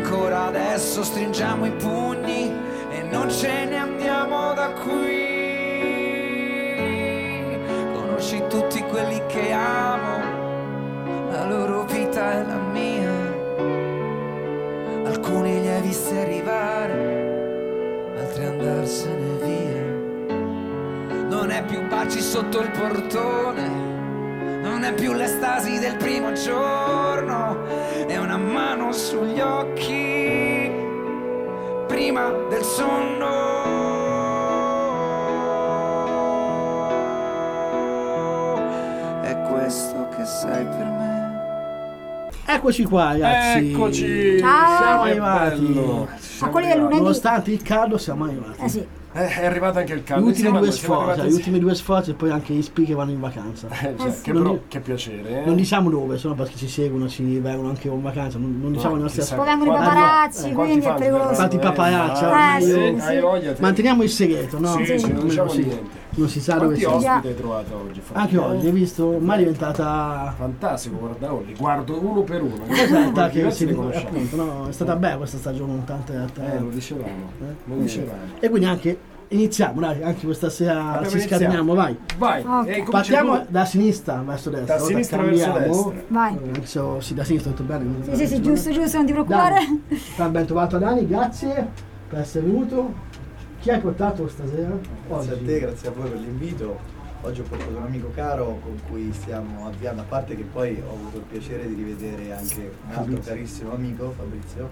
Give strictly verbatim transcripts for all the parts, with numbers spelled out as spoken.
ancora adesso stringiamo i pugni e non ce ne andiamo da qui. Conosci tutti quelli che amo, la loro vita è la mia. Alcuni li hai visti arrivare, altri andarsene via. Non è più baci sotto il portone, non è più l'estasi del primo giorno, è una mano sugli occhi prima del sonno. È questo che sei per me. Eccoci qua, ragazzi. Eccoci. Ciao. Siamo arrivati. Bello. A quelli del lunedì. Nonostante il caldo siamo arrivati. Eh sì. Eh, è arrivato anche il Gli caldo. ultimi Siamo- due siamo sforzi, arrivati- gli ultimi due sforzi e poi anche gli speaker vanno in vacanza. Eh, già, Eh, che, non pro- di- che piacere. Eh? Non diciamo dove, sono perché ci seguono, ci vengono anche in vacanza, non, non diciamo No, i nostri chissà Poi aspetti. vengono i quanti- paparazzi, eh, quindi è quanti pericoloso. fan Infatti i paparazzi, eh, ormai sì, eh, sì. hai voglia te. Manteniamo il segreto, no? Sì, sì, non Almeno diciamo così. niente. Non si sa dove Quanti siamo. ospiti hai trovato oggi? Anche oggi, hai visto? Ormai è diventata... Fantastico, guarda, oh, li guardo uno per uno. Esatto, che Diversi si- li conosciamo. appunto, no, è stata bella questa stagione con tante realtà. Eh, lo dicevamo, Eh? lo dicevamo. E quindi anche iniziamo, dai, anche questa sera Abbiamo ci iniziato. scateniamo, vai. Vai, Ok. eh, cominci Partiamo tu. da sinistra verso destra. Da allora sinistra verso cambiamo. destra. Vai. Eh, anche se ho- sì, da sinistra tutto bene. Sì, sì, sì, giusto, giusto, non ti preoccupare. Dani, ben trovato Dani, grazie per essere venuto. Chi hai portato stasera? Grazie a Oggi. te, grazie a voi per l'invito. Oggi ho portato un amico caro con cui stiamo avviando, a parte che poi ho avuto il piacere di rivedere anche un altro Fabrizio. carissimo amico, Fabrizio,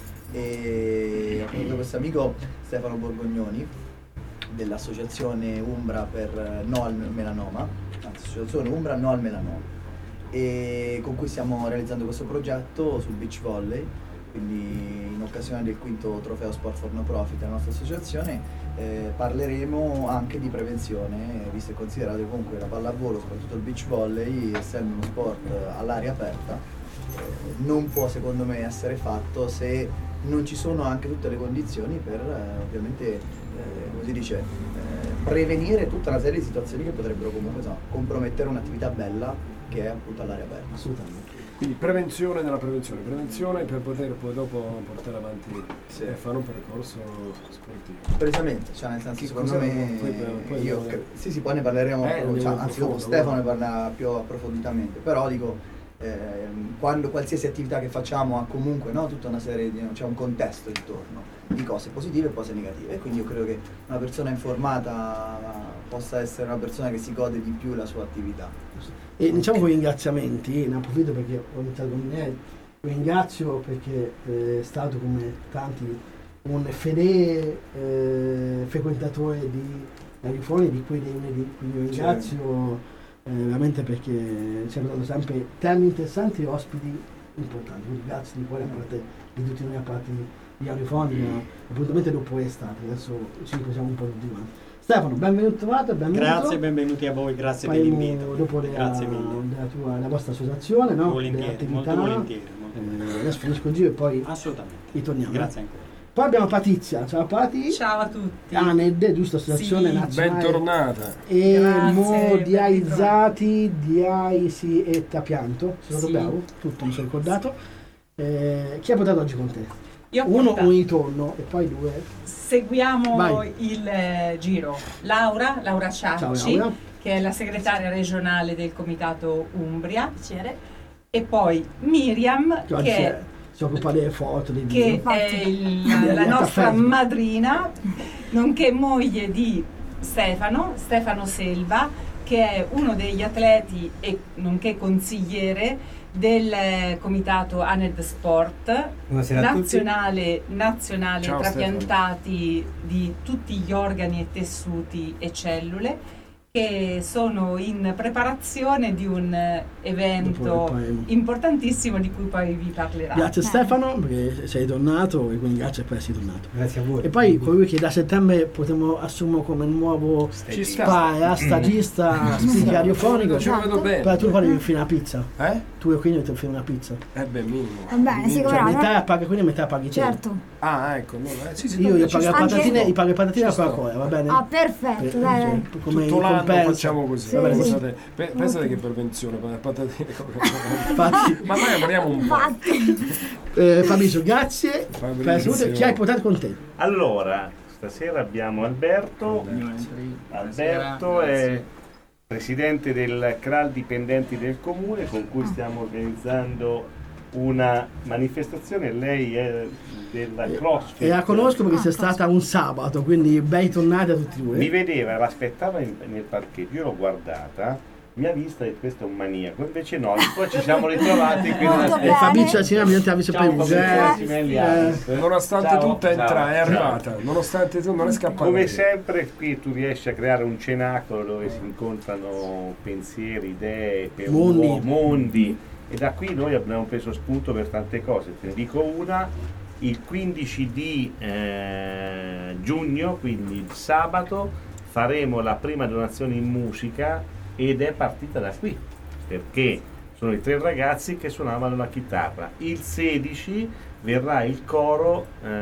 e ho portato questo amico Stefano Borgognoni dell'associazione Umbra per No al Melanoma, anzi associazione Umbra No al Melanoma, e con cui stiamo realizzando questo progetto sul beach volley. Quindi in occasione del quinto trofeo Sport for No Profit della nostra associazione eh, parleremo anche di prevenzione, visto e considerato che comunque la pallavolo, soprattutto il beach volley, essendo uno sport all'aria aperta, eh, non può secondo me essere fatto se non ci sono anche tutte le condizioni per eh, ovviamente, eh, come si dice, eh, prevenire tutta una serie di situazioni che potrebbero comunque insomma, compromettere un'attività bella che è appunto all'aria aperta. Assolutamente. Quindi prevenzione della prevenzione, prevenzione per poter poi dopo portare avanti Sì. e fare un percorso sportivo. Precisamente, cioè nel senso Che secondo cosa- me poi- poi- io, poi- sì sì poi ne parleremo, Eh, cioè, andiamo anzi profondo, dopo Stefano ne guarda. parlerà più approfonditamente, però dico ehm, quando qualsiasi attività che facciamo ha comunque no, tutta una serie di, c'è un contesto intorno di cose positive e cose negative, e quindi io credo che una persona informata possa essere una persona che si gode di più la sua attività. E iniziamo con i ringraziamenti, ne approfitto perché ho iniziato con me, lo ringrazio perché eh, è stato come tanti un fedele eh, frequentatore di Radiofoni, di quei dei lunedì, quindi lo ringrazio eh, veramente perché ci hanno dato sempre temi interessanti e ospiti importanti, quindi grazie di cuore a parte di tutti noi, a parte di Radiofoni, ma appuntamento dopo estate, adesso ci riposiamo un po' tutti quanti. Stefano, benvenuto trovato, benvenuto. Grazie, benvenuti a voi, grazie per Faremo l'invito. dopo della, Grazie mille. della, tua, della vostra associazione, no? Volentieri, Delle molto attività. volentieri. Molto volentieri. Eh, adesso finisco il giro e poi Assolutamente. ritorniamo. Grazie ancora. Poi abbiamo Patrizia, ciao Pati. Ciao a tutti. ANED, giusto? Associazione Sì. Nazionale Bentornata. Emodiaizzati di Aisi e Tapianto, sono Sì. bravo, tutto mi sono ricordato. Eh, chi ha portato oggi con te? Io ho Uno portato- un ritorno e poi due. Seguiamo Vai. il eh, giro. Laura, Laura Ciao Ciacci, Laura. che è la segretaria regionale del Comitato Umbria. E poi Miriam, Che oggi che, è- si occupa delle foto, dei che video. è il- Degli la nostra attaccati. madrina, nonché moglie di Stefano, Stefano Selva, che è uno degli atleti e nonché consigliere del eh, comitato ANED Sport Buonasera a tutti. nazionale, nazionale Ciao, trapiantati di tutti gli organi e tessuti e cellule, che sono in preparazione di un eh, evento Dopo poi- importantissimo di cui poi vi parlerà. Grazie Stefano perché sei tornato e quindi grazie per essere tornato. Grazie a voi. E poi colui che da settembre potremo assumere come nuovo Ci sta. spara, stagista, speaker radiofonico. Ce lo vedo bene. Però tu poi devi offrire una pizza. Eh? Tu e quindi devi offrire una pizza. Eh beh, minimo. Va bene, sì, Cioè, come no, metà no? la paga quindi metà paghi te. Certo. Ah, ecco. No, eh, sì, sì, Io no, gli ci pago le sto, Anche- patatine, ci gli pago le patatine e la Ci sto. Coca-Cola, va bene? Ah, perfetto, Eh, dai, cioè, dai. come Tutto l'anno ricompensa. facciamo così. Sì, Pensate, sì. pe- pensate che prevenzione, patatine, Coca-Cola. Infatti, Ma noi amoriamo un po'. Infatti. Eh, Fabrizio, grazie Fabrizio. per essere venuto. Chi hai portato con te? Allora, stasera abbiamo Alberto. Alberto è presidente del C R A L Dipendenti del Comune, con cui stiamo organizzando una manifestazione. Lei è della CrossFit. E la conosco perché sei stata un sabato, quindi bei tornati a tutti voi. Mi vedeva, l'aspettava in- nel parcheggio, io l'ho guardata, mi ha vista e questo è un maniaco, invece no, poi ci siamo ritrovati qui Molto nella bene. Fabrizio, la signora mi ha visto Ciao, prima. Fabrizio, Eh, Melli, eh, Alice. Nonostante Ciao, tutto è ciao, entrata, è ciao. arrivata, nonostante tu non è scappata. Come via. sempre qui tu riesci a creare un cenacolo dove si incontrano pensieri, idee, per Mondi. uo- mondi, e da qui noi abbiamo preso spunto per tante cose. Te ne dico una: il quindici di eh, giugno, quindi il sabato, faremo la prima donazione in musica ed è partita da qui, perché sono i tre ragazzi che suonavano la chitarra. Il sedici verrà il coro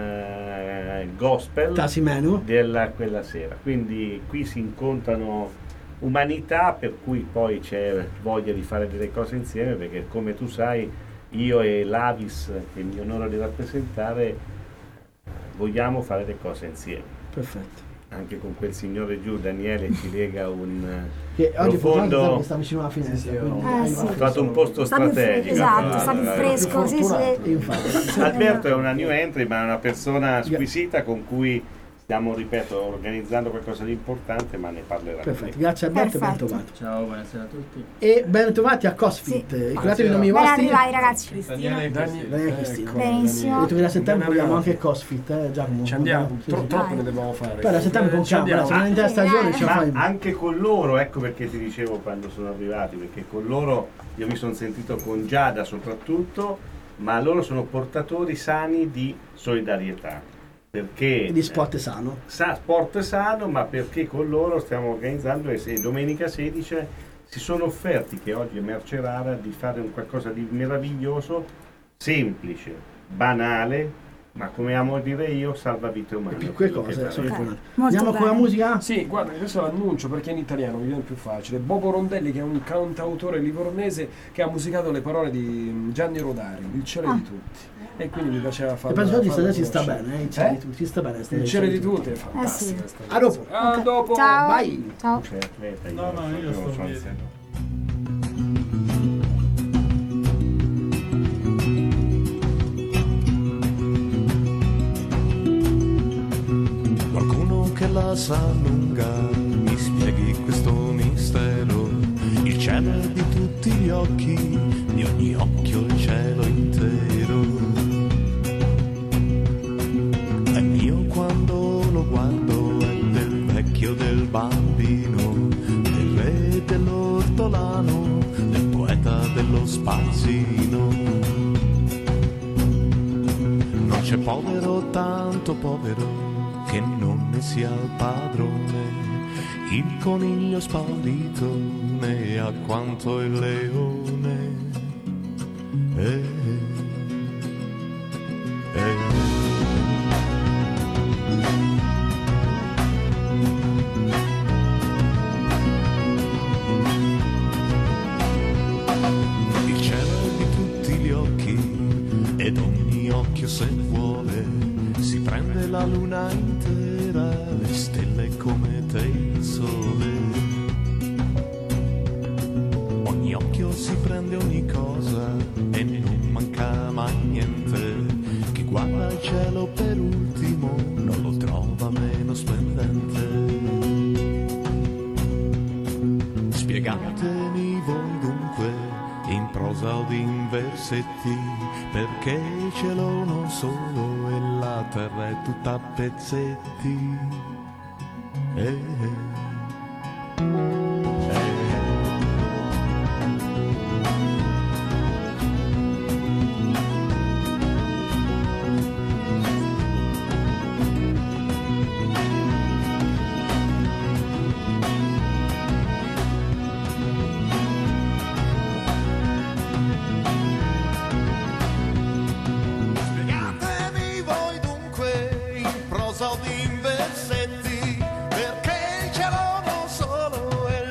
eh, gospel Tasimeno. della quella sera, quindi qui si incontrano umanità, per cui poi c'è voglia di fare delle cose insieme, perché come tu sai io e l'Avis, che mi onoro di rappresentare, vogliamo fare le cose insieme. Perfetto. Anche con quel signore giù, Daniele, ci lega un Che oggi profondo, purtroppo sta vicino alla finestra. Sì, sì, quindi- Eh, eh, sì. infatti. è stato un posto Sta più fre- strategico. esatto, tra sta più l'altro. fresco, sì, fortunato, sì. infatti. Alberto è una new entry, ma è una persona squisita con cui stiamo, ripeto, organizzando qualcosa di importante, ma ne parlerà. Perfetto, grazie Alberto e ben Perfetto. trovato. Ciao, buonasera a tutti. E ben trovati a CrossFit. Sì. Ricordatevi i nomi Ben vostri. arrivati ragazzi. Daniele, Daniele Cristina. Benissimo. E tu da settembre Ben vogliamo arrivati. anche CrossFit, eh, Giacomo. Ci andiamo, Sì, tro- sì. troppo Dai. ne dobbiamo fare. Poi da settembre con Ci calma, andiamo. se non è stagione ce la Ma fai. anche con loro, ecco perché ti dicevo quando sono arrivati, perché con loro io mi sono sentito, con Giada soprattutto, ma loro sono portatori sani di solidarietà. Perché Di sport sano. sa, sport sano, ma perché con loro stiamo organizzando, e se domenica sedici si sono offerti, che oggi è merce rara, di fare un qualcosa di meraviglioso, semplice, banale, ma come amo dire io, salva vite umane. Piccole Quello che cose fa. sono Ok. importanti. Molto Andiamo con la bene. musica? Sì, guarda, questo l'annuncio perché in italiano mi viene più facile. Bobo Rondelli, che è un cantautore livornese che ha musicato le parole di Gianni Rodari, Il cielo Ah. di tutti. E quindi mi piaceva E farlo. penso che farlo ci sta conoscere. bene, eh, il cielo Eh? di tutti, ci sta bene. sta- Il cielo di tutti è Eh fantastico. sì. sta A dopo. canzone. A Ok. dopo. Ciao. Vai. Ciao. Sei atleta, No, no, io proprio sto sono bene. sempre- Qualcuno che la sa lunga mi spieghi questo mistero. Il cielo è di tutti gli occhi, di ogni occhio il cielo intero. È mio quando lo guardo, è del vecchio, del bambino, del re, dell'ortolano, del poeta, dello spazzino. Non c'è povero tanto povero che non ne sia il padrone, il coniglio spaudito ne ha quanto il leone. Eh, eh. Il cielo è di tutti gli occhi ed ogni occhio se vuole si prende la luna intera, le stelle come te il sole. Ogni occhio si prende ogni cosa e non manca mai niente. Chi guarda il cielo per ultimo non lo trova meno splendente. Spiegatemi voi dunque in prosa o in versetti perché il cielo non solo e la terra è tutta a pezzetti. Eh, eh. Spiegatemi voi dunque in prosa o in versetti perché il cielo non solo e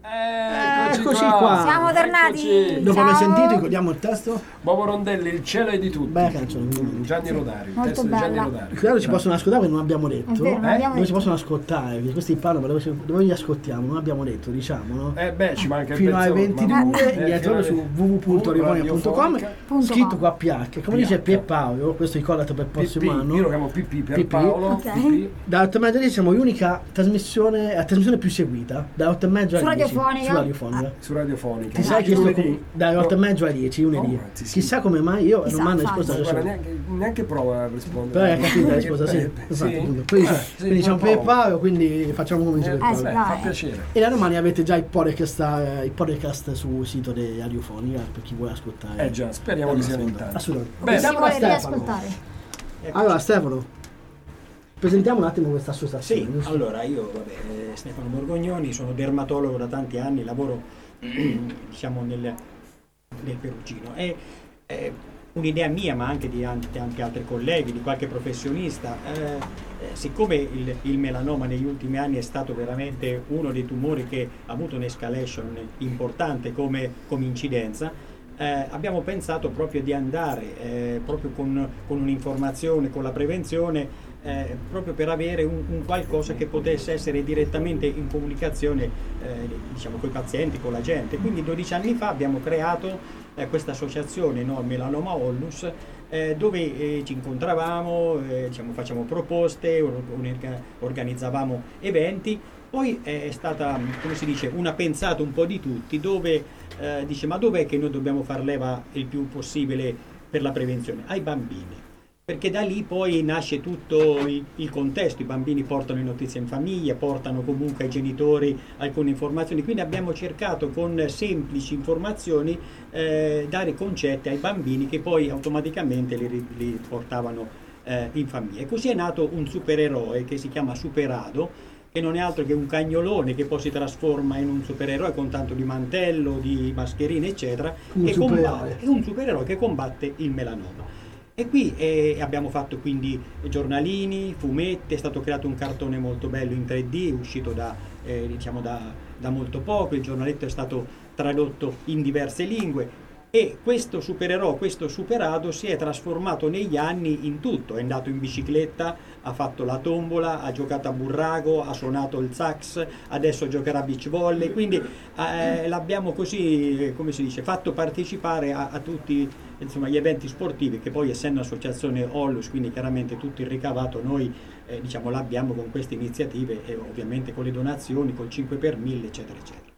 Eccoci Eccoci qua. qua. Siamo tornati. Eccoci. Dopo aver Ciao. sentito, ricordiamo il testo? Bobo Rondelli, il cielo è di tutti. Beh, canzone. Gianni Rodari, il Molto testo di Gianni bella. Rodari. Loro ci possono ascoltare perché non abbiamo detto. È vero, non Eh? abbiamo Noi ci detto. possono ascoltare, perché questi parlano, dove, dove li ascoltiamo? Non abbiamo detto, diciamo, no? Eh beh, ci manca il Fino pezzo, alle ma- ventidue, eh, dietro fino su alle- w w w punto rivonia punto com, Punto scritto com. qua P H. Come dice Pierpaolo, questo è ricordato per il P P, prossimo io lo anno. chiamo P P per P P. Paolo. Ok. P P. Da otto e mezza a dieci siamo l'unica trasmissione, la trasmissione più seguita, da otto e mezza Su a dieci. radiofonica? Su radiofonica. Su radiofonica. Ti sai che sto Lunedì? con, dalle otto e mezza alle dieci, lunedì. Oh, sì, sì. Chissà come mai io Chissà, non mi hanno infatti. risposto Ma adesso. guarda, neanche, neanche prova a rispondere. Però hai capito la risposta, sì. Eh, Infatti, sì? appunto. Quindi, Eh, c'è- sì, quindi c'è un poi provo. PayPal, quindi facciamo come dice Eh, PayPal. sì, vabbè, dai. fa piacere. E da domani avete già il podcast, eh, il podcast sul sito di Radiofonica per chi vuole ascoltare. Eh già, speriamo che siano in tanti. Assolutamente. Bene. Si Siamo vuole da Stefano. riascoltare. Allora Stefano, presentiamo un attimo questa associazione. Sì, giusto? allora io, vabbè, eh, Stefano Borgognoni, sono dermatologo da tanti anni, lavoro diciamo nel, nel Perugino. È, è un'idea mia, ma anche di an- tanti altri colleghi, di qualche professionista. Eh, eh, siccome il, il melanoma negli ultimi anni è stato veramente uno dei tumori che ha avuto un'escalation importante come, come incidenza, eh, abbiamo pensato proprio di andare eh, proprio con, con un'informazione, con la prevenzione, eh, proprio per avere un, un qualcosa che potesse essere direttamente in comunicazione eh, diciamo con i pazienti, con la gente. Quindi dodici anni fa abbiamo creato eh, questa associazione, no, Melanoma Onlus, eh, dove eh, ci incontravamo, eh, diciamo, facciamo proposte, or- orga- organizzavamo eventi. Poi è stata, come si dice, una pensata un po' di tutti, dove eh, dice ma dov'è che noi dobbiamo far leva il più possibile per la prevenzione? Ai bambini. Perché da lì poi nasce tutto il, il contesto, i bambini portano le notizie in famiglia, portano comunque ai genitori alcune informazioni, quindi abbiamo cercato con semplici informazioni eh, dare concetti ai bambini che poi automaticamente li, li portavano eh, in famiglia. E così è nato un supereroe che si chiama Superado, che non è altro che un cagnolone che poi si trasforma in un supereroe con tanto di mantello, di mascherine eccetera, Un che supereroe. combatte, è un supereroe che combatte il melanoma. E qui eh, abbiamo fatto quindi giornalini, fumetti, è stato creato un cartone molto bello in tre D, uscito da, eh, diciamo da, da molto poco, il giornaletto è stato tradotto in diverse lingue e questo supereroe, questo Superado si è trasformato negli anni in tutto, è andato in bicicletta, ha fatto la tombola, ha giocato a burrago, ha suonato il sax, adesso giocherà a beach volley, quindi eh, l'abbiamo così, eh, come si dice, fatto partecipare a, a tutti insomma, gli eventi sportivi, che poi essendo associazione Onlus, quindi chiaramente tutto il ricavato noi eh, diciamo l'abbiamo con queste iniziative e ovviamente con le donazioni, col cinque per mille eccetera eccetera.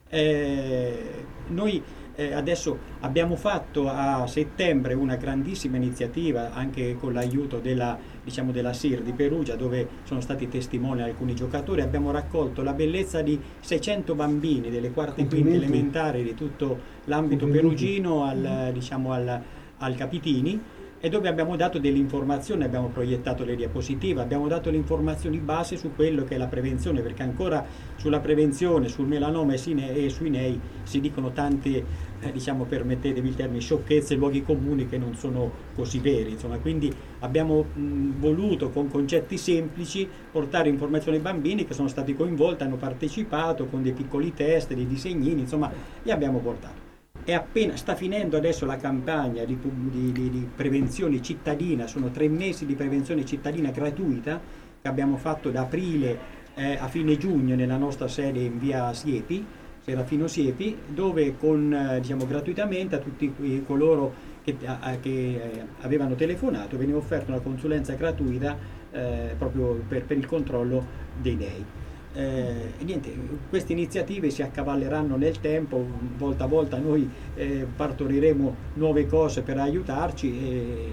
Eh, noi eh, adesso abbiamo fatto a settembre una grandissima iniziativa anche con l'aiuto della, diciamo, della S I R di Perugia, dove sono stati testimoni alcuni giocatori. Abbiamo raccolto la bellezza di seicento bambini delle quarte e quinte Complimenti. elementari di tutto l'ambito Complimenti. perugino al, diciamo, al, al Capitini, e dove abbiamo dato delle informazioni, abbiamo proiettato le diapositive, abbiamo dato le informazioni base su quello che è la prevenzione, perché ancora sulla prevenzione, sul melanoma e, sine- e sui nei si dicono tante, eh, diciamo, permettetevi il termine, sciocchezze, luoghi comuni che non sono così veri, insomma. Quindi abbiamo mh, voluto con concetti semplici portare informazioni ai bambini che sono stati coinvolti, hanno partecipato con dei piccoli test, dei disegnini, insomma, li abbiamo portati. È appena, sta finendo adesso la campagna di, di, di, di prevenzione cittadina, sono tre mesi di prevenzione cittadina gratuita che abbiamo fatto da aprile eh, a fine giugno nella nostra sede in via Siepi, Serafino Siepi, dove con, eh, diciamo, gratuitamente a tutti que- coloro che, a, a, che eh, avevano telefonato veniva offerta una consulenza gratuita eh, proprio per, per il controllo dei dei. Eh, e niente, queste iniziative si accavalleranno nel tempo, volta a volta noi eh, partoriremo nuove cose per aiutarci e,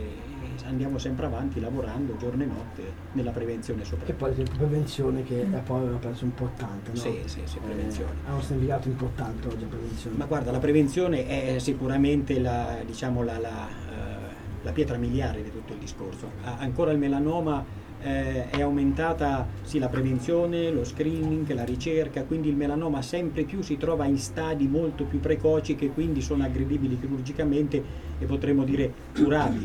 e andiamo sempre avanti lavorando giorno e notte nella prevenzione E soprattutto. poi ad esempio prevenzione che è poi una cosa importante, no? Sì, sì, sì, prevenzione. Eh, ha un significato importante oggi la prevenzione. Ma guarda, la prevenzione è sicuramente la, diciamo, la, la, eh, la pietra miliare di tutto il discorso. A- ancora il melanoma eh, è aumentata sì la prevenzione, lo screening, la ricerca, quindi il melanoma sempre più si trova in stadi molto più precoci che quindi sono aggredibili chirurgicamente e potremmo dire curabili.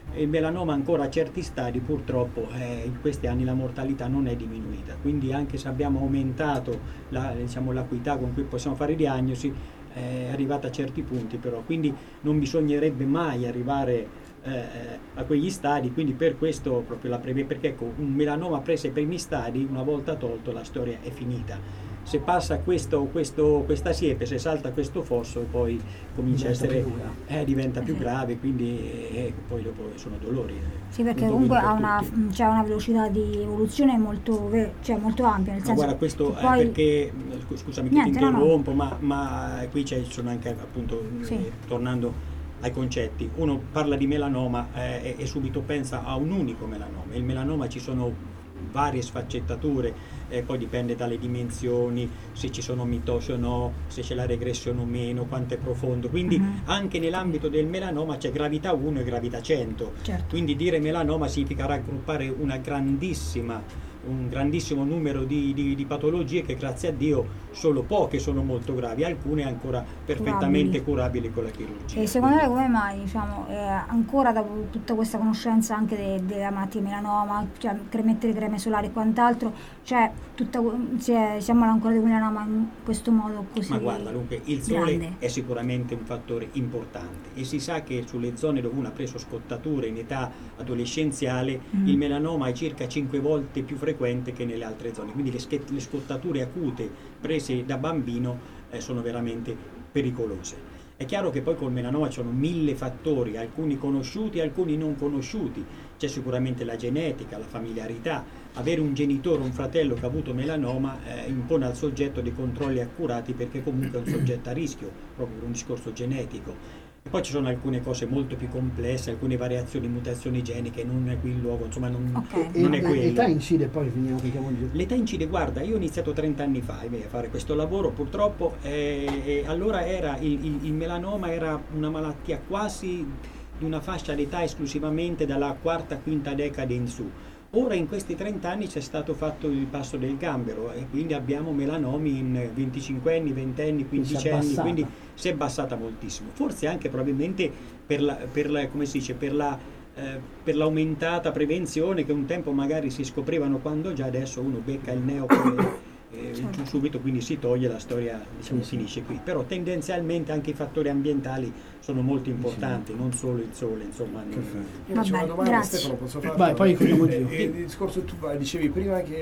il melanoma ancora a certi stadi purtroppo eh, in questi anni la mortalità non è diminuita, quindi anche se abbiamo aumentato la, diciamo, l'acuità con cui possiamo fare diagnosi, è arrivata a certi punti però, quindi non bisognerebbe mai arrivare eh, a quegli stadi, quindi per questo proprio la preve, perché ecco, un melanoma preso ai primi stadi, una volta tolto la storia è finita. Se passa questo, questo, questa siepe, se salta questo fosso, poi comincia a essere, eh, diventa più grave, quindi eh, poi dopo sono dolori. Eh. Sì, perché comunque ha una, c'è una velocità di evoluzione molto, cioè molto ampia, nel ma senso guarda, questo che poi... è perché, scusami Niente, che ti interrompo, no, no. Ma, ma qui ci sono anche appunto, sì. eh, tornando ai concetti, uno parla di melanoma eh, e, e subito pensa a un unico melanoma. Il melanoma ci sono varie sfaccettature, eh, poi dipende dalle dimensioni, se ci sono mitosi o no, se c'è la regressione o meno, quanto è profondo, quindi uh-huh. anche nell'ambito del melanoma c'è gravità uno e gravità cento, certo. Quindi dire melanoma significa raggruppare una grandissima un grandissimo numero di, di, di patologie che grazie a Dio solo poche sono molto gravi, alcune ancora perfettamente curabili, curabili con la chirurgia. E secondo lei come mai, diciamo, eh, ancora dopo tutta questa conoscenza anche de, della malattia melanoma, cioè mettere creme solari e quant'altro, cioè tutta, si, è, si ammala ancora di melanoma in questo modo così? Ma guarda, dunque, il sole grande. È sicuramente un fattore importante e si sa che sulle zone dove uno ha preso scottature in età adolescenziale mm. il melanoma è circa cinque volte più frequente che nelle altre zone, quindi le, sch- le scottature acute prese da bambino eh, sono veramente pericolose. È chiaro che poi col melanoma ci sono mille fattori, alcuni conosciuti e alcuni non conosciuti. C'è sicuramente la genetica, la familiarità. Avere un genitore, un fratello che ha avuto melanoma eh, impone al soggetto dei controlli accurati, perché comunque è un soggetto a rischio, proprio per un discorso genetico. E poi ci sono alcune cose molto più complesse, alcune variazioni, mutazioni geniche, non è qui il luogo, insomma non, okay. non e, è quello. L'età incide poi, finiamo, finiamo di... L'età incide, guarda, io ho iniziato trenta anni fa a fare questo lavoro, purtroppo, eh, e allora era il, il, il melanoma era una malattia quasi di una fascia d'età esclusivamente dalla quarta, quinta decade in su. Ora in questi trenta anni c'è stato fatto il passo del gambero e quindi abbiamo melanomi in venticinquenni, ventenni, quindicenni, quindi si è abbassata moltissimo. Forse anche probabilmente per la, per la, come si dice, per la, eh, per l'aumentata prevenzione, che un tempo magari si scoprivano quando già adesso uno becca il neo e, e certo. subito, quindi si toglie, la storia diciamo sì. finisce qui. Però tendenzialmente anche i fattori ambientali sono molto importanti, sì. non solo il sole, insomma. Io faccio una domanda, Stefano, posso farla? Vai, poi eh, eh, il discorso tu dicevi prima che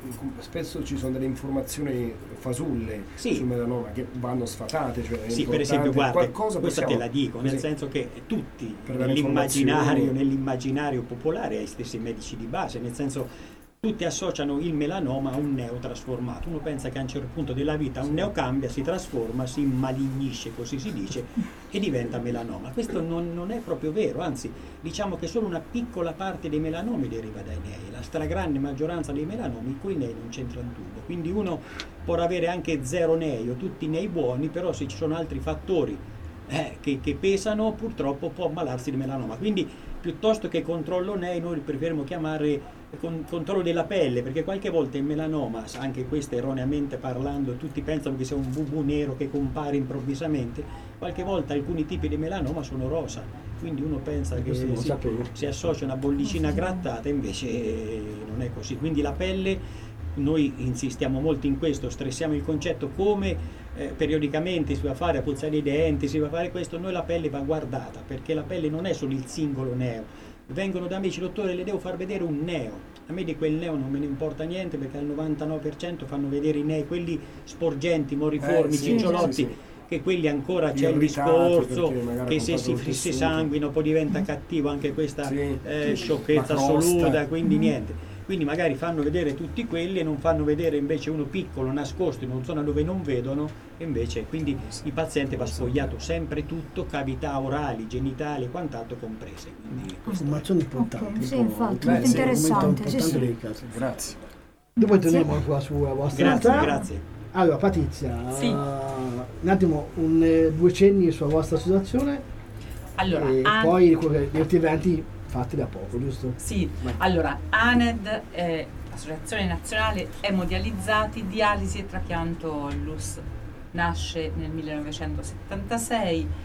spesso ci sono delle informazioni fasulle sì. sul melanoma che vanno sfatate, cioè sì, per esempio, guarda, questa possiamo... te la dico, nel sì. senso che tutti nell'immaginario, nell'immaginario popolare ai stessi medici di base, nel senso tutti associano il melanoma a un neo trasformato. Uno pensa che a un certo punto della vita un neo cambia, si trasforma, si malignisce, così si dice, e diventa melanoma. Questo non, non è proprio vero, anzi diciamo che solo una piccola parte dei melanomi deriva dai nei, la stragrande maggioranza dei melanomi con i nei non c'entrano tubo. Quindi uno può avere anche zero nei o tutti nei buoni, però se ci sono altri fattori eh, che, che pesano, purtroppo può ammalarsi di melanoma. Quindi piuttosto che controllo nei, noi preferiamo chiamare con, controllo della pelle, perché qualche volta il melanoma, anche questo erroneamente parlando, tutti pensano che sia un bubu nero che compare improvvisamente, qualche volta alcuni tipi di melanoma sono rosa, quindi uno pensa che si, si associa una bollicina grattata, invece non è così. Quindi la pelle, noi insistiamo molto in questo, stressiamo il concetto come eh, periodicamente si va a fare a puzzare i denti, si va a fare questo, noi la pelle va guardata, perché la pelle non è solo il singolo neo. Vengono da me, dice dottore, le devo far vedere un neo. A me di quel neo non me ne importa niente, perché al novantanove per cento fanno vedere i nei, quelli sporgenti, moriformi, eh, sì, cicciolotti, sì, sì. che quelli ancora c'è il discorso che se si, si sanguino poi diventa cattivo, anche questa sì, eh, sciocchezza assoluta, quindi mm. niente. Quindi magari fanno vedere tutti quelli e non fanno vedere invece uno piccolo nascosto in una zona dove non vedono, e invece quindi il paziente va spogliato sempre tutto, cavità orali, genitali e quant'altro comprese. Quindi informazioni importanti. Okay, sì, infatti, molto interessante. Sì, sì. Grazie. Dopo torniamo qua sulla vostra Grazie, realtà. grazie. Allora, Patrizia, sì. uh, un attimo, un, eh, due cenni sulla vostra situazione. Allora, e an- poi gli altri eventi fatti da poco, giusto? Sì, allora A N E D è Associazione Nazionale Emodializzati, Dialisi e Trapianto L U S, nasce nel millenovecentosettantasei,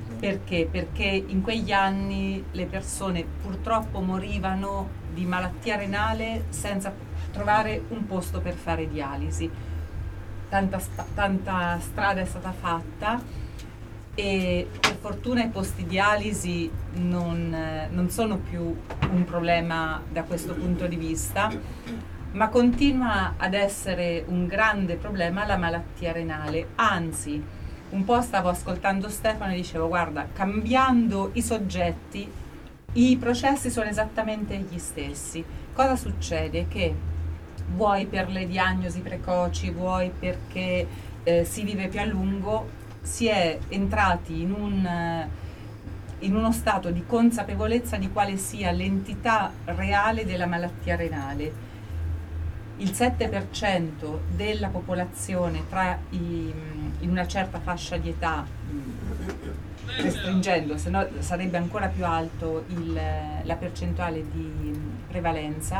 Perché? Perché in quegli anni le persone purtroppo morivano di malattia renale senza trovare un posto per fare dialisi. Tanta, tanta strada è stata fatta e per fortuna i posti dialisi non, non sono più un problema da questo punto di vista, ma continua ad essere un grande problema la malattia renale. Anzi, un po' stavo ascoltando Stefano e dicevo, guarda, cambiando i soggetti i processi sono esattamente gli stessi. Cosa succede? Che vuoi per le diagnosi precoci, vuoi perché eh, si vive più a lungo, si è entrati in, un, in uno stato di consapevolezza di quale sia l'entità reale della malattia renale. Il sette per cento della popolazione tra i, in una certa fascia di età, restringendo, se no sarebbe ancora più alto il, la percentuale di prevalenza,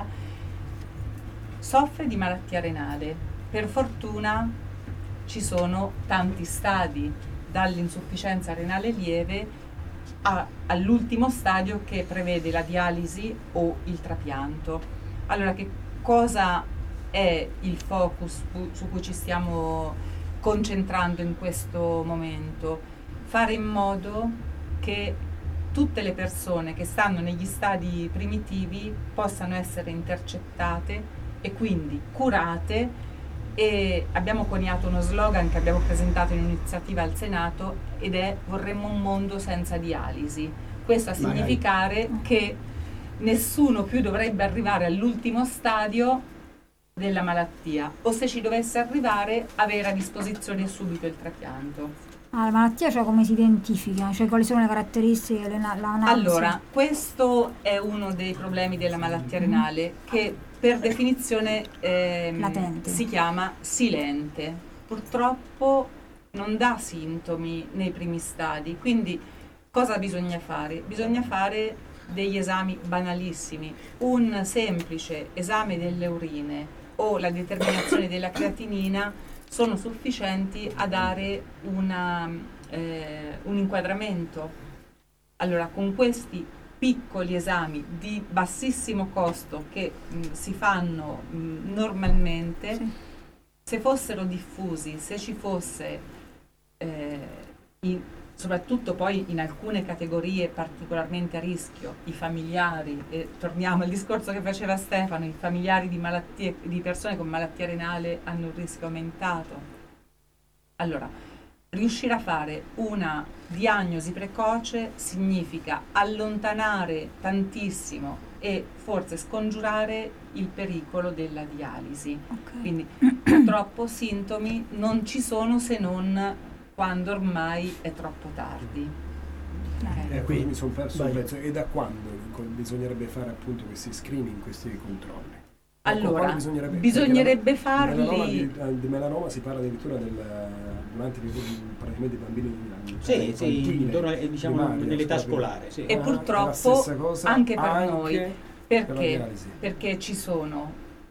soffre di malattia renale. Per fortuna ci sono tanti stadi, dall'insufficienza renale lieve a, all'ultimo stadio che prevede la dialisi o il trapianto. Allora, che cosa è il focus su cui ci stiamo concentrando in questo momento? Fare in modo che tutte le persone che stanno negli stadi primitivi possano essere intercettate e quindi curate, e abbiamo coniato uno slogan che abbiamo presentato in un'iniziativa al Senato ed è: vorremmo un mondo senza dialisi. Questo a significare che nessuno più dovrebbe arrivare all'ultimo stadio della malattia, o se ci dovesse arrivare avere a disposizione subito il trapianto. Ah, la malattia, cioè come si identifica? Cioè quali sono le caratteristiche, le, l'analisi? Allora, questo è uno dei problemi della malattia renale che per definizione ehm, si chiama silente. Purtroppo non dà sintomi nei primi stadi, quindi cosa bisogna fare? Bisogna fare degli esami banalissimi, un semplice esame delle urine o la determinazione della creatinina sono sufficienti a dare una, eh, un inquadramento. Allora, con questi piccoli esami di bassissimo costo che mh, si fanno mh, normalmente, sì. Se fossero diffusi, se ci fosse eh, in, soprattutto poi in alcune categorie particolarmente a rischio, i familiari, e torniamo al discorso che faceva Stefano, i familiari di, malattie, di persone con malattia renale hanno un rischio aumentato. Allora, riuscire a fare una diagnosi precoce significa allontanare tantissimo e forse scongiurare il pericolo della dialisi. Okay. Quindi purtroppo sintomi non ci sono se non quando ormai è troppo tardi. Eh, quindi mi sono perso un pezzo. E da quando bisognerebbe fare appunto questi screening, questi controlli? Allora, bisognerebbe, bisognerebbe farli... Melanoma, di, di melanoma si parla addirittura del, durante praticamente i bambini di sì, sì, intorno, diciamo, primaria, nell'età scolare. Sì. E ah, purtroppo anche per anche noi, perché? Perché ci sono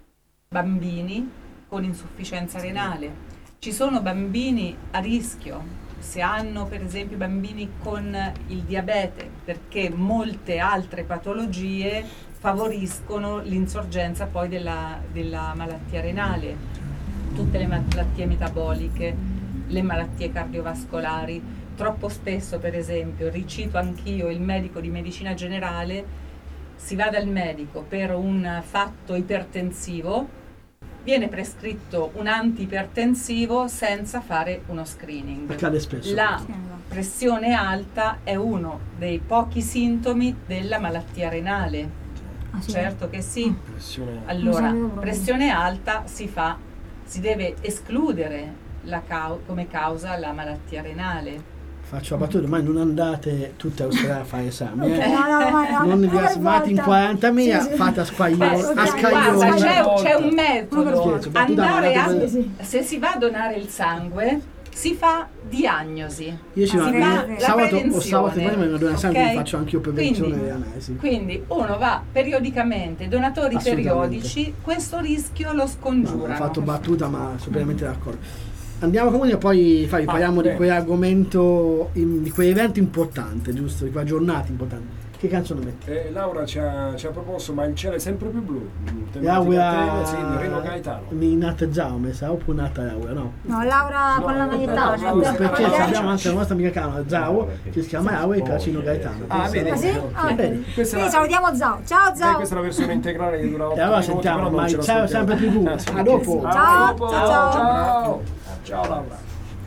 bambini con insufficienza renale, ci sono bambini a rischio, se hanno per esempio bambini con il diabete, perché molte altre patologie favoriscono l'insorgenza poi della, della malattia renale, tutte le malattie metaboliche, le malattie cardiovascolari. Troppo spesso, per esempio, ricito anch'io il medico di medicina generale, si va dal medico per un fatto ipertensivo, viene prescritto un antiipertensivo senza fare uno screening. Accade spesso. La pressione alta è uno dei pochi sintomi della malattia renale. Ah, sì? Certo che sì. Pressione allora, pressione alta si fa, si deve escludere la cau- come causa la malattia renale. Faccio la battuta, ma non andate tutte a Australia a fare esami, Okay, eh? no, no, no, non vi una asmate in volta. quarantamila, Sì, sì. fate a scaglione, Beh, a guarda, scaglione. c'è, c'è un metodo. Scherzo, battuta, Andare ma a, guardate- sì. se si va a donare il sangue, si fa diagnosi. Io ci si vado, fa io la sabato o prevenzione, sabato prima mi dono sangue, ok? quindi faccio anche io prevenzione Quindi- e analisi. Quindi uno va periodicamente, donatori Assolutamente. periodici, questo rischio lo No, scongiurano. ho fatto battuta, ma sono pienamente d'accordo. Andiamo con musica, poi Fabio, Ah, parliamo di bene. quell'argomento, in- di quell'evento importante, giusto? Di quella giornata importante. Che canzone metti? Eh, Laura ci ha, ci ha proposto Ma il cielo è sempre più blu. Tematica Laura tema, sì, di Rino Gaetano. mi nata già, mi sa, oppure nata Laura, no? No, Laura No, con la no, magliettana. no, Scusa, no, perché no, no, abbiamo no, anche la nostra amica Cano, Zao, che si chiama Laura e piace Rino Gaetano. Ah, vedi? Ah, sì? Ok. Ah, Bene. Questa è Quindi la, salutiamo Zao. Ciao beh, Zao. questa è la versione integrale che dura otto E allora minuti, sentiamo, però non ma ce il cielo è l'ascoltiamo. sempre più blu. Ah, sì. A dopo. Ah, Ciao, dopo. ciao, Ciao. ciao. Ciao Laura.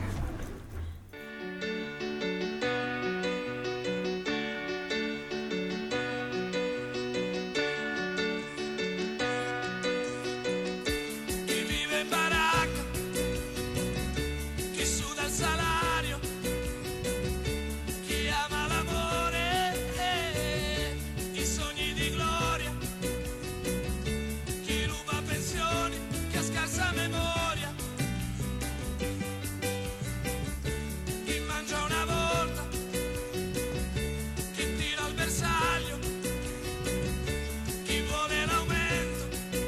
Chi vive in baracca, chi suda il salario, chi ama l'amore, eh, i sogni di gloria, chi ruba pensioni, chi ha scarsa memoria, chi mangia una volta, chi tira al bersaglio, chi vuole l'aumento,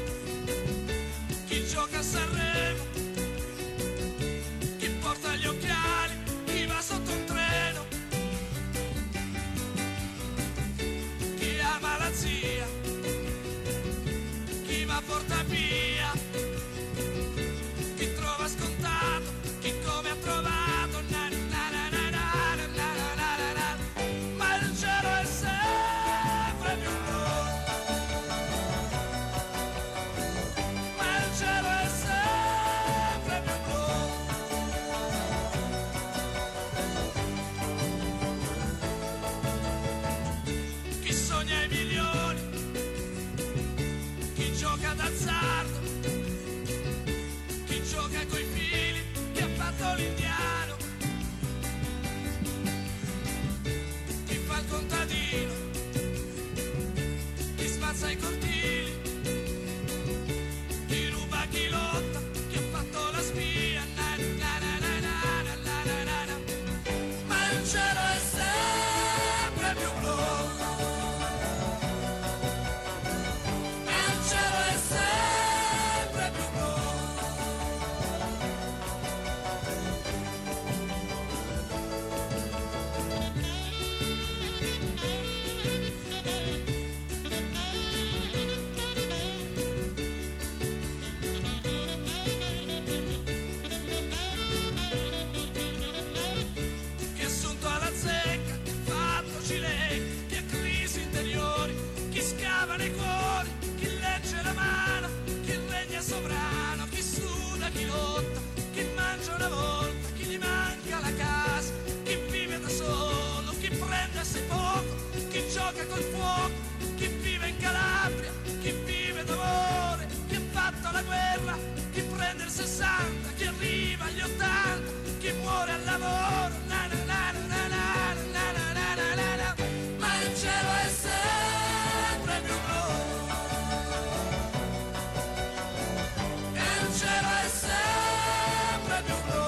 chi gioca a Sanremo, chi porta gli occhiali, chi va sotto un treno, chi ama la zia, chi va a porta via, chi trova scontato, chi come ha trovato, na, na, na, na, na, na, na, na, na, na. Ma il cielo è sempre più blu. Ma il cielo è sempre più blu. Chi sogna i milioni, chi gioca d'azzardo, chi gioca coi fili, chi ha fatto l'indiano, chi fa il contadino, chi spazza i cortili, chi ruba, chi lotta, chi ha fatto la spia, na, na, na, na, na, na, na, na, na, na. Ma il cielo è sempre più blu. Il cielo è sempre più blu. Chi è assunto alla zecca, chi ha fatto cilecca, chi ha crisi interiori, chi scava nei cuori, chi legge la mano, chi regna sovrano, chi suda, chi lotta, chi mangia una volta, chi gli manca la casa, chi vive da solo, chi prende assai poco, chi gioca col fuoco, chi vive in Calabria, chi vive d'amore, chi ha fatto la guerra, chi prende il sessanta, chi arriva agli ottanta, chi muore al lavoro, na na na na na na na na na na na. Ma il cielo è sempre più blu. Il cielo è sempre più blu.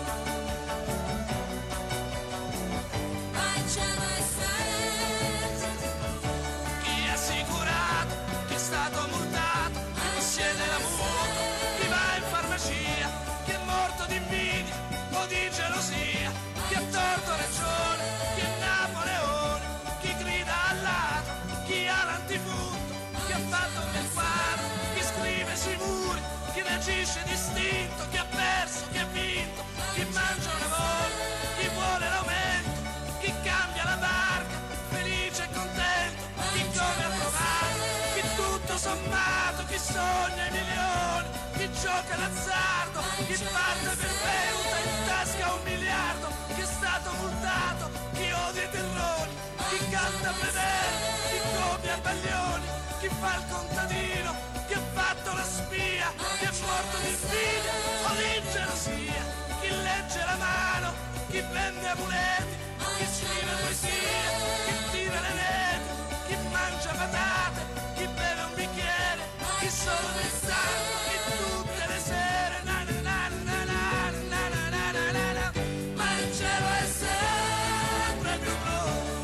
Ma il cielo è sempre più blu. Chi è assicurato, chi è stato multato, chi possiede la mutua, chi va in farmacia, chi è morto di invidia o di gelosia, chi ha torto ragione, chi è Napoleone, chi grida al ladro, chi ha l'antifurto, chi ha fatto un affare, chi scrive sui muri, chi reagisce distinto, chi ha perso, chi ha vinto, chi mangia una volta, chi vuole l'aumento, chi cambia la barca, felice e contento, chi come ha trovato, chi tutto sommato, chi sogna i milioni, chi gioca d'azzardo, chi parte per Beuta in tasca un miliardo, chi è stato multato, chi odia i terroni, chi canta a vedere, chi copia baglioni, chi fa il contadino, chi ha fatto la spia, chi è morto di invidia o di gelosia, chi legge la mano, chi vende amuleti, chi scrive poesie, chi tira le reti, chi mangia patate, chi beve un bicchiere, chi solo d'estate, chi tutte le sere, na na na na na na na na na na na. Ma il cielo è sempre più blu.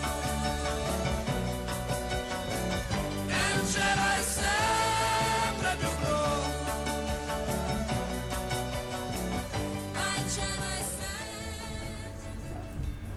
Il cielo è sempre più blu. Ma il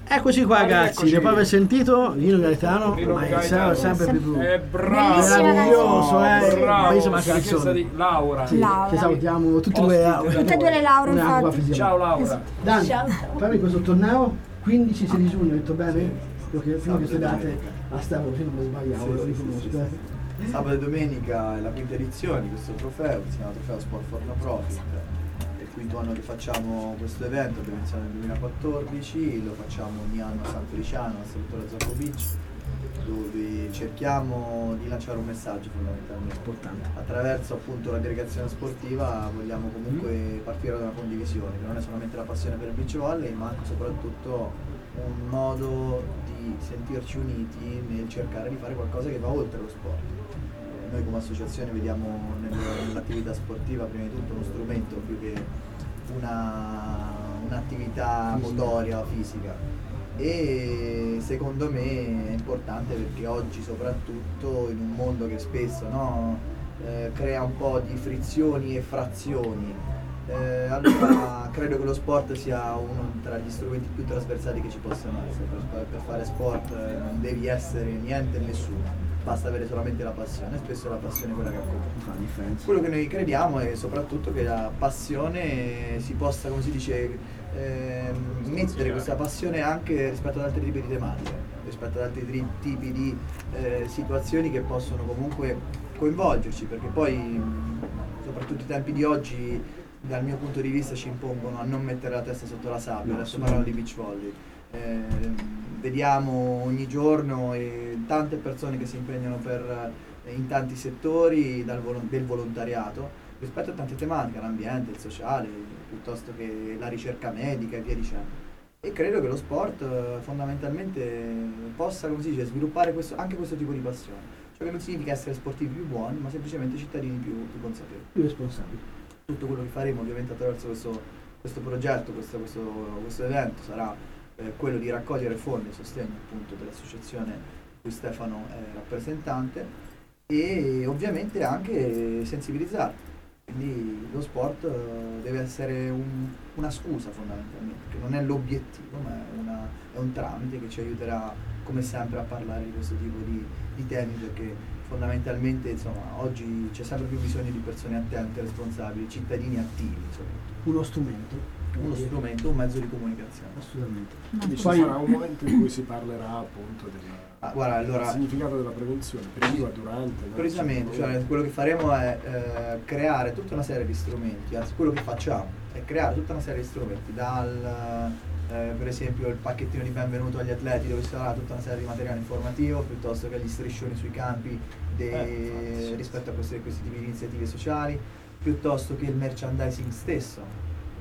Eccoci qua ragazzi, Eccoci. dopo aver sentito Nino Gaetano, Nino ma Gaetano. è sempre più blu. È bravo, Meraviglioso, eh, bravo, bellissima si è chiesta canzone. di Laura. Sì, Laura. che salutiamo tutte e due. Ospite da Tutte e due le Laure, Una acqua infatti. fisica. Ciao Laura. Dani, Ciao. parli questo torneo quindici sedici giugno, ho detto bene? Perché fino a queste date a Stefano, fino a non sbagliavo, Sì, lo sì, riconosco. sì, eh. Sabato e domenica è la quinta edizione di questo trofeo, che si chiama Trofeo Sport for No Profit. È il quinto anno che facciamo questo evento, abbiamo iniziato nel duemilaquattordici, lo facciamo ogni anno a San Feliciano, a Salvatore Zoppo Beach, dove cerchiamo di lanciare un messaggio fondamentalmente. Importante. Attraverso appunto l'aggregazione sportiva vogliamo comunque partire da una condivisione, che non è solamente la passione per il beach volley, ma anche soprattutto un modo di sentirci uniti nel cercare di fare qualcosa che va oltre lo sport. Eh, Noi come associazione vediamo nel- nell'attività sportiva prima di tutto uno strumento più che una- un'attività motoria o fisica, e secondo me è importante perché oggi soprattutto in un mondo che spesso no, eh, crea un po' di frizioni e frazioni, eh, allora credo che lo sport sia uno tra gli strumenti più trasversali che ci possano essere. Per, per fare sport eh, non devi essere niente e nessuno, basta avere solamente la passione, spesso è la passione quella che accomuna. Fa la differenza. Quello che noi crediamo è soprattutto che la passione si possa, come si dice, ehm, mettere questa passione anche rispetto ad altri tipi di tematiche, rispetto ad altri tri- tipi di eh, situazioni che possono comunque coinvolgerci, perché poi mh, soprattutto i tempi di oggi dal mio punto di vista ci impongono a non mettere la testa sotto la sabbia. No, Adesso parlo di beach volley. Eh, vediamo ogni giorno eh, tante persone che si impegnano per, eh, in tanti settori dal volo- del volontariato rispetto a tante tematiche, l'ambiente, il sociale, piuttosto che la ricerca medica e via dicendo. E credo che lo sport eh, fondamentalmente possa, come si dice, sviluppare questo, anche questo tipo di passione. Cioè che non significa essere sportivi più buoni, ma semplicemente cittadini più, più consapevoli. Più responsabili. Tutto quello che faremo ovviamente attraverso questo, questo progetto, questo, questo, questo evento sarà eh, quello di raccogliere fondi a sostegno appunto dell'associazione di cui Stefano è rappresentante, e ovviamente anche sensibilizzare. Quindi lo sport eh, deve essere un- una scusa fondamentalmente, che non è l'obiettivo, ma è, una- è un tramite che ci aiuterà come sempre a parlare di questo tipo di, di temi, perché fondamentalmente insomma oggi c'è sempre più bisogno di persone attente, responsabili, cittadini attivi soprattutto. Uno strumento. Uno strumento, un mezzo di comunicazione. Assolutamente. Quindi ci Poi- sarà un momento in cui si parlerà appunto del, Ah, guarda, allora- del significato della prevenzione, prima, durante. no? Precisamente, cioè quello che faremo è eh, creare tutta una serie di strumenti, anzi quello che facciamo è creare tutta una serie di strumenti, dal eh, per esempio il pacchettino di benvenuto agli atleti dove ci sarà tutta una serie di materiale informativo, piuttosto che gli striscioni sui campi de- Eh, infatti, sì, rispetto a questi, questi tipi di iniziative sociali, piuttosto che il merchandising stesso.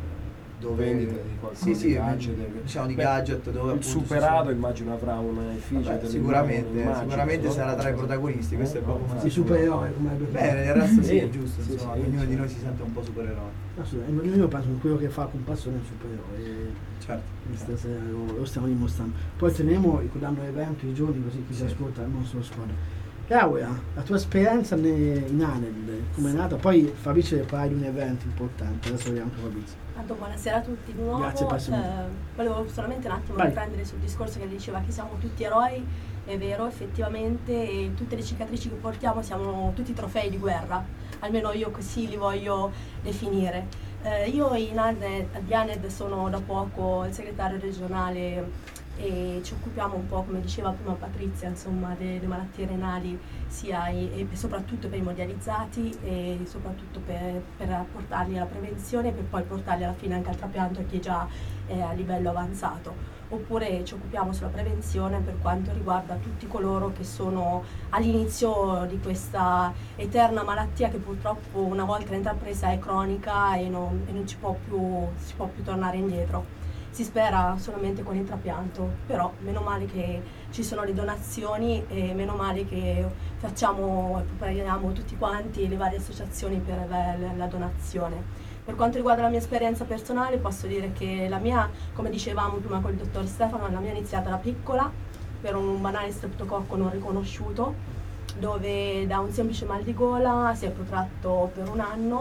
Dove Vendita di qualcosa, sì, sì, di gadget, diciamo di beh, gadget dove il appunto ci superato sono- immagino avrà una effigie Vabbè, delle sicuramente, immagini, sicuramente no? sarà tra i protagonisti, questo è poco ma I supereroi, come avrebbe bene, il resto sì, Sì, è giusto, sì, insomma, sì, ognuno sì. di noi si sente un po' supereroe. Assolutamente. Io penso che quello che fa con passione è un supereroe. Certo. E stasera lo, lo stiamo dimostrando. Poi teniamo ricordando l'evento, i giorni, così chi si Sì. ascolta non solo squadra. Laura, la tua esperienza ne- in Anel, come è nata? Poi Fabrizio parlare di un evento importante, adesso vediamo anche Fabrizio. Tanto buonasera a tutti di nuovo. Grazie, passiamo. Eh, volevo solamente un attimo Vai. riprendere sul discorso che diceva che siamo tutti eroi, è vero effettivamente, e tutte le cicatrici che portiamo siamo tutti trofei di guerra, almeno io così li voglio definire. Eh, io in Aned, di Aned sono da poco il segretario regionale e ci occupiamo un po', come diceva prima Patrizia, insomma, delle malattie renali, sia i- e soprattutto per i mondializzati e soprattutto per, per portarli alla prevenzione e per poi portarli alla fine anche al trapianto a chi è già eh, a livello avanzato. Oppure ci occupiamo sulla prevenzione per quanto riguarda tutti coloro che sono all'inizio di questa eterna malattia che purtroppo una volta intrapresa è cronica e non, e non ci può più, si può più tornare indietro. Si spera solamente con il trapianto, però meno male che ci sono le donazioni e meno male che facciamo e prepariamo tutti quanti le varie associazioni per la, la- la donazione. Per quanto riguarda la mia esperienza personale posso dire che la mia, come dicevamo prima con il dottor Stefano, la mia è iniziata da piccola per un banale streptococco non riconosciuto, dove da un semplice mal di gola si è protratto per un anno.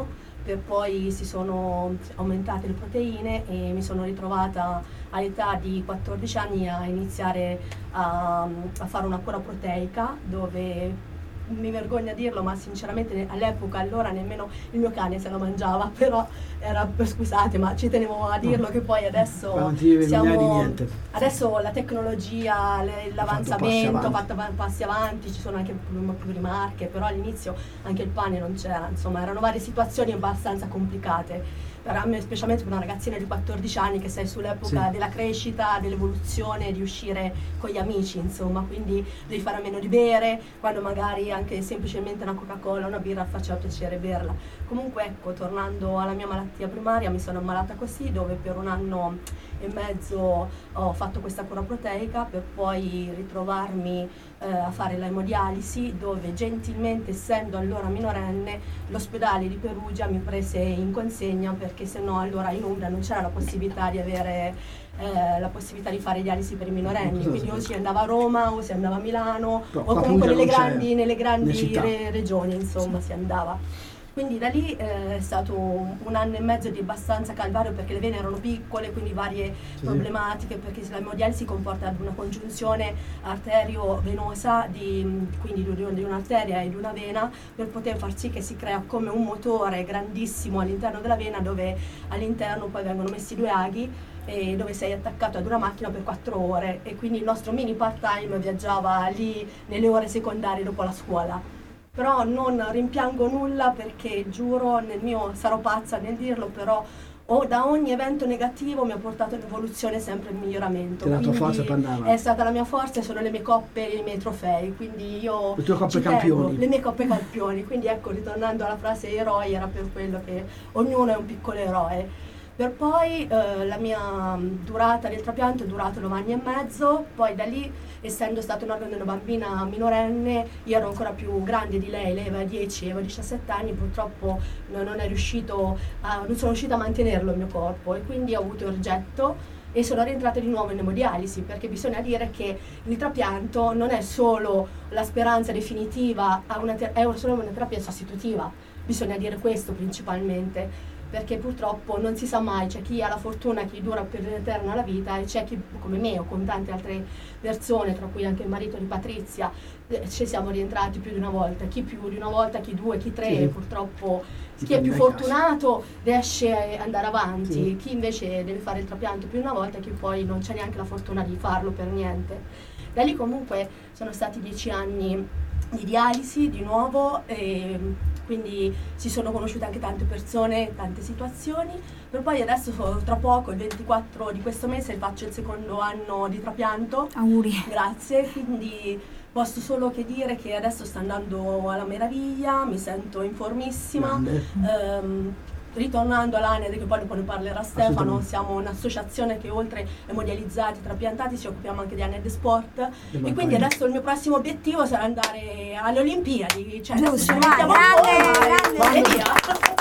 per poi si sono aumentate le proteine e mi sono ritrovata all'età di quattordici anni a iniziare a, a fare una cura proteica, dove mi vergogno a dirlo, ma sinceramente all'epoca, allora, nemmeno il mio cane se la mangiava, però era, scusate, ma ci tenevo a dirlo, che poi adesso Ma non ti devi vergognare di siamo, niente. adesso la tecnologia, le- l'avanzamento ha fatto pa- passi avanti, ci sono anche più, più rimarche, però all'inizio anche il pane non c'era, insomma erano varie situazioni abbastanza complicate. Per a me, specialmente per una ragazzina di quattordici anni che sei sull'epoca Sì. della crescita, dell'evoluzione, di uscire con gli amici, insomma, quindi devi fare a meno di bere, quando magari anche semplicemente una Coca-Cola, una birra faceva piacere berla. Comunque ecco, tornando alla mia malattia primaria, mi sono ammalata così, dove per un anno e mezzo ho fatto questa cura proteica per poi ritrovarmi eh, a fare l'emodialisi, dove gentilmente, essendo allora minorenne, l'ospedale di Perugia mi prese in consegna, perché se no allora in Umbria non c'era la possibilità di avere eh, la possibilità di fare dialisi per i minorenni, quindi o si andava a Roma o si andava a Milano, No, o qua comunque Perugia nelle non c'è, grandi, nelle grandi nelle città. re- regioni, insomma, si andava. Quindi da lì eh, è stato un, un anno e mezzo di abbastanza calvario, perché le vene erano piccole, quindi varie Sì. problematiche, perché l'emodialisi comporta una congiunzione arterio-venosa, di, quindi di, di un'arteria e di una vena, per poter far sì che si crea come un motore grandissimo all'interno della vena, dove all'interno poi vengono messi due aghi, e dove sei attaccato ad una macchina per quattro ore, e quindi il nostro mini part-time viaggiava lì nelle ore secondarie dopo la scuola. Però non rimpiango nulla, perché giuro, nel mio, sarò pazza nel dirlo, però o da ogni evento negativo mi ha portato l'evoluzione sempre in miglioramento. È la tua Quindi forza per andare avanti. è stata la mia forza, e sono le mie coppe e i miei trofei, quindi io Le tue coppe ci tengo, campioni. le mie coppe campioni, quindi ecco, ritornando alla frase eroi, era per quello che ognuno è un piccolo eroe. Per poi eh, la mia durata del trapianto è durata nove anni e mezzo, poi da lì, essendo stata una, una bambina minorenne, io ero ancora più grande di lei, lei aveva dieci, io avevo diciassette anni, purtroppo non, non è riuscito a, non sono riuscita a mantenerlo il mio corpo, e quindi ho avuto il getto e sono rientrata di nuovo in emodialisi, perché bisogna dire che il trapianto non è solo la speranza definitiva, a una ter- è solo una terapia sostitutiva, bisogna dire questo principalmente, perché purtroppo non si sa mai, c'è chi ha la fortuna, chi dura per l'eterna la vita, e c'è chi come me o con tante altre persone, tra cui anche il marito di Patrizia, eh, ci siamo rientrati più di una volta, chi più di una volta, chi due, chi tre, Sì. purtroppo Sì, chi è più cambia il fortunato riesce a andare avanti, Sì. chi invece deve fare il trapianto più di una volta, chi poi non c'è neanche la fortuna di farlo per niente. Da lì comunque sono stati dieci anni di dialisi di nuovo, e quindi si sono conosciute anche tante persone, tante situazioni, per poi adesso tra poco, il ventiquattro di questo mese, faccio il secondo anno di trapianto. Auguri. Grazie, quindi posso solo che dire che adesso sta andando alla meraviglia, mi sento informissima. Grande. Ehm, ritornando all'Anede, che poi dopo ne parlerà Stefano, Assolutamente. siamo un'associazione che oltre ai mondializzati, trapiantati, ci occupiamo anche di Anede Sport, e montagne. quindi adesso il mio prossimo obiettivo sarà andare alle Olimpiadi, cioè adesso Giusto, ci vai, mettiamo grande, a forma, grande. e via.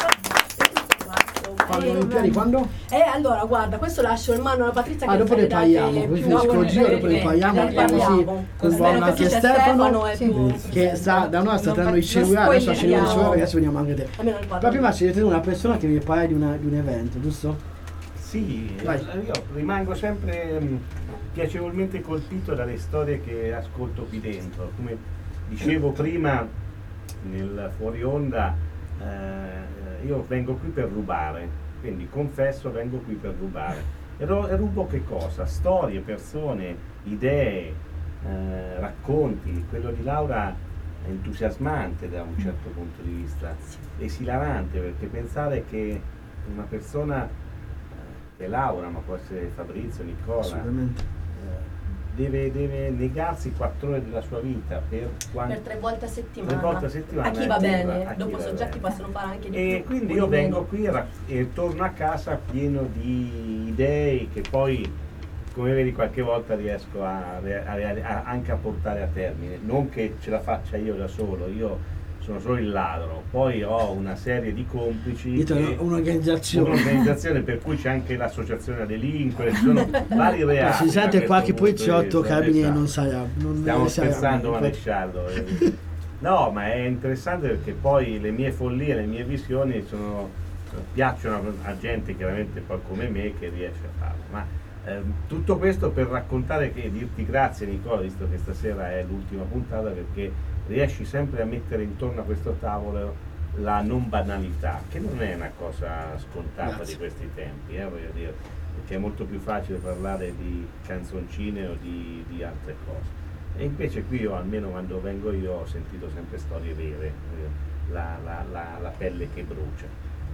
Quando Eh, le Olimpiadi, quando? eh, allora guarda, questo lascio in mano alla Patrizia, Ah, che dopo fa ne date parliamo, più- così finisco il giro, dopo ne eh, parliamo, ne e parliamo. così Spero coinvolgo che anche c'è Stefano, e più- che sta da noi sta Non trovando il fa- non cellulare, adesso ci vediamo il spoileriamo. cellulare, adesso vediamo anche te. Almeno ne parlo. Però prima ci siete una persona che mi parla di, una- di un evento, giusto? Sì, Vai. io rimango sempre mh, piacevolmente colpito dalle storie che ascolto qui dentro. Come dicevo prima nel fuori onda, eh, io vengo qui per rubare, quindi confesso, vengo qui per rubare. E, ro- e rubo che cosa? Storie, persone, idee, eh, racconti. Quello di Laura è entusiasmante da un certo punto di vista, esilarante, perché pensare che una persona eh, che è Laura, ma può essere Fabrizio, Nicola, Assolutamente. eh, deve, deve negarsi quattro ore della sua vita per, quanto, Per tre volte a settimana. tre volte a settimana. A chi va a chi bene, va- a chi dopo va soggetti bene. possono fare anche di E più. quindi o io di vengo meno. qui e ra- e torno a casa pieno di idee che poi, come vedi, qualche volta riesco a, a- a- anche a portare a termine. Non che ce la faccia io da solo, io sono solo il ladro, poi ho una serie di complici. Dietro che- un'organizzazione. un'organizzazione per cui c'è anche l'associazione a delinquere, ci sono vari reati. Si sente da qualche questo punto di poliziotto, vista, carabinieri esatto. non sarà. Non Stiamo ne sarà, scherzando, infatti. maresciallo. eh. No, ma è interessante perché poi le mie follie, le mie visioni sono piacciono a gente chiaramente poi come me che riesce a farlo, ma ehm, tutto questo per raccontare che dirti grazie Nicola, visto che stasera è l'ultima puntata, perché riesci sempre a mettere intorno a questo tavolo la non banalità, che non è una cosa scontata Grazie. di questi tempi, eh, voglio dire, perché è molto più facile parlare di canzoncine o di, di altre cose. E invece qui io, almeno quando vengo io, ho sentito sempre storie vere, eh, la, la, la, la pelle che brucia.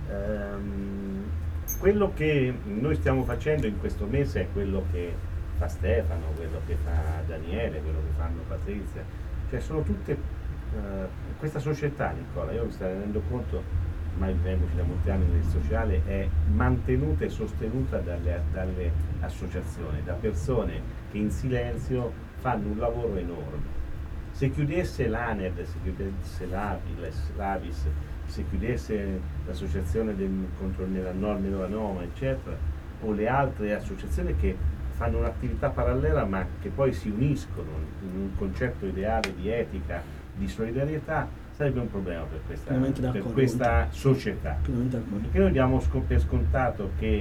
Ehm, quello che noi stiamo facendo in questo mese è quello che fa Stefano, quello che fa Daniele, quello che fanno Patrizia, cioè sono tutte Uh, questa società, Nicola, io mi sto rendendo conto, ormai vivendoci da molti anni nel sociale, è mantenuta e sostenuta dalle, dalle associazioni, da persone che in silenzio fanno un lavoro enorme. Se chiudesse l'ANED, se chiudesse l'Avis, l'Avis, se chiudesse l'associazione del, contro il melanoma, eccetera, o le altre associazioni che fanno un'attività parallela ma che poi si uniscono in un concetto ideale di etica, di solidarietà, sarebbe un problema per questa, per questa società. Perché noi diamo per scontato che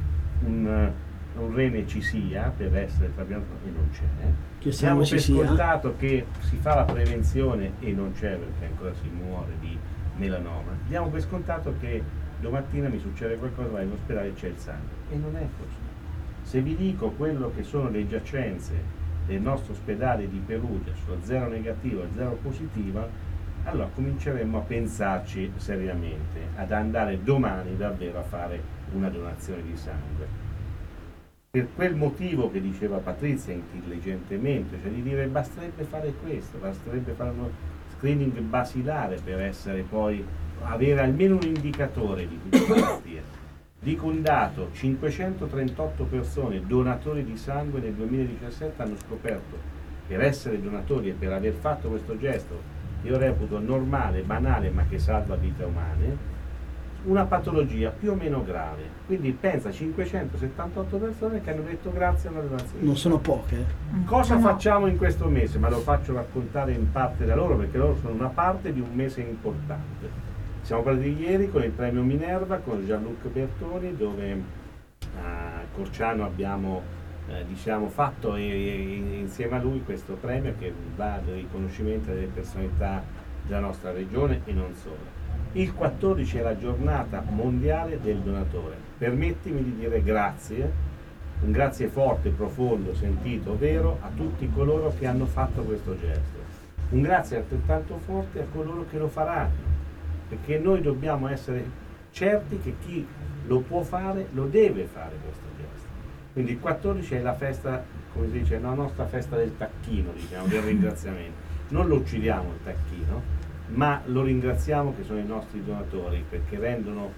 un, un rene ci sia per essere trapiantato e non c'è. Che diamo per sia. scontato che si fa la prevenzione e non c'è, perché ancora si muore di melanoma. Diamo per scontato che domattina mi succede qualcosa, vai in ospedale e c'è il sangue. E non è così. Se vi dico quello che sono le giacenze del nostro ospedale di Perugia sulla zero negativa e zero positiva, allora cominceremo a pensarci seriamente ad andare domani davvero a fare una donazione di sangue. Per quel motivo che diceva Patrizia intelligentemente, cioè di dire basterebbe fare questo, basterebbe fare uno screening basilare per essere poi, avere almeno un indicatore di questa malattia. Dico un dato, cinquecentotrentotto persone donatori di sangue nel duemiladiciassette hanno scoperto, per essere donatori e per aver fatto questo gesto, io reputo normale, banale, ma che salva vite umane, una patologia più o meno grave. Quindi pensa, cinquecentosettantotto persone che hanno detto grazie a una donazione. Non sono poche. Cosa facciamo in questo mese? Ma lo faccio raccontare in parte da loro, perché loro sono una parte di un mese importante. Siamo partiti ieri con il premio Minerva con Gianluca Bertoni, dove a Corciano abbiamo eh, diciamo, fatto e, e, insieme a lui questo premio che va al riconoscimento delle personalità della nostra regione e non solo. Il quattordici è la giornata mondiale del donatore. Permettimi di dire grazie, un grazie forte, profondo, sentito, vero a tutti coloro che hanno fatto questo gesto. Un grazie altrettanto forte a coloro che lo faranno, perché noi dobbiamo essere certi che chi lo può fare lo deve fare questo gesto. Quindi il quattordici è la festa, come si dice, la nostra festa del tacchino, diciamo, del ringraziamento. Non lo uccidiamo il tacchino, ma lo ringraziamo che sono i nostri donatori, perché rendono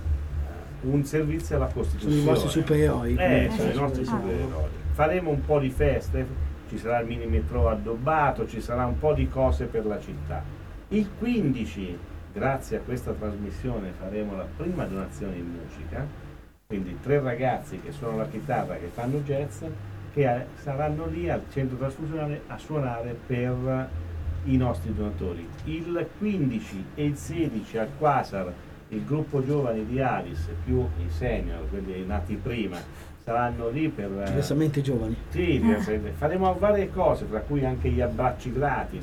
uh, un servizio alla Costituzione. Sono i vostri superiori. Eh, sono i nostri superiori. Faremo un po' di feste, ci sarà il mini metro addobbato, ci sarà un po' di cose per la città. Il quindici, grazie a questa trasmissione, faremo la prima donazione in musica, quindi tre ragazzi che suonano la chitarra, che fanno jazz, che saranno lì al centro trasfusionale a suonare per i nostri donatori. Il quindici e il sedici al Quasar, il gruppo giovani di Avis più i senior, quelli nati prima, saranno lì per... Diversamente giovani. Sì, diversamente. Faremo varie cose, tra cui anche gli abbracci gratis,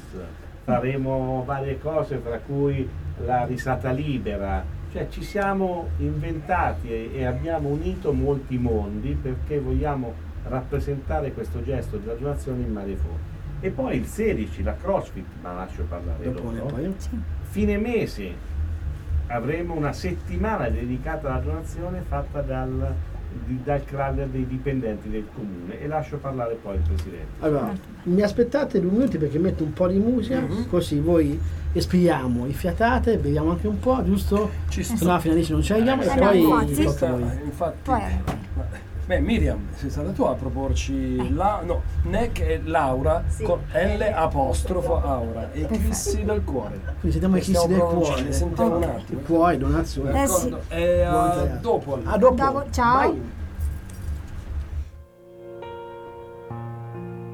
faremo varie cose, tra cui la risata libera, cioè ci siamo inventati e, e abbiamo unito molti mondi perché vogliamo rappresentare questo gesto della donazione in mare fuori. E poi il sedici, la CrossFit, ma lascio parlare Dopo loro, poi. fine mese avremo una settimana dedicata alla donazione fatta dal, di, dal club dei dipendenti del comune, e lascio parlare poi il presidente. Allora, mi aspettate due minuti perché metto un po' di musica, mm-hmm. così voi espiriamo, rifiatate, beviamo anche un po', giusto? Ci sta. Se no, fino adesso non ci arriviamo, Eh, e no, poi infatti. tocca a Sta- voi. infatti, Poi- beh, Miriam, sei stata tu a proporci la, no, Nec e Laura Sì. con L apostrofo Aura e Crissi del cuore. Quindi sentiamo i Che Crissi stiamo del pronunciando, cuore. sentiamo un Il attimo. cuore, donazione. Eh, sì. D'accordo? E a Buon teatro. dopo allora. A dopo. Dopo, ciao. Vai.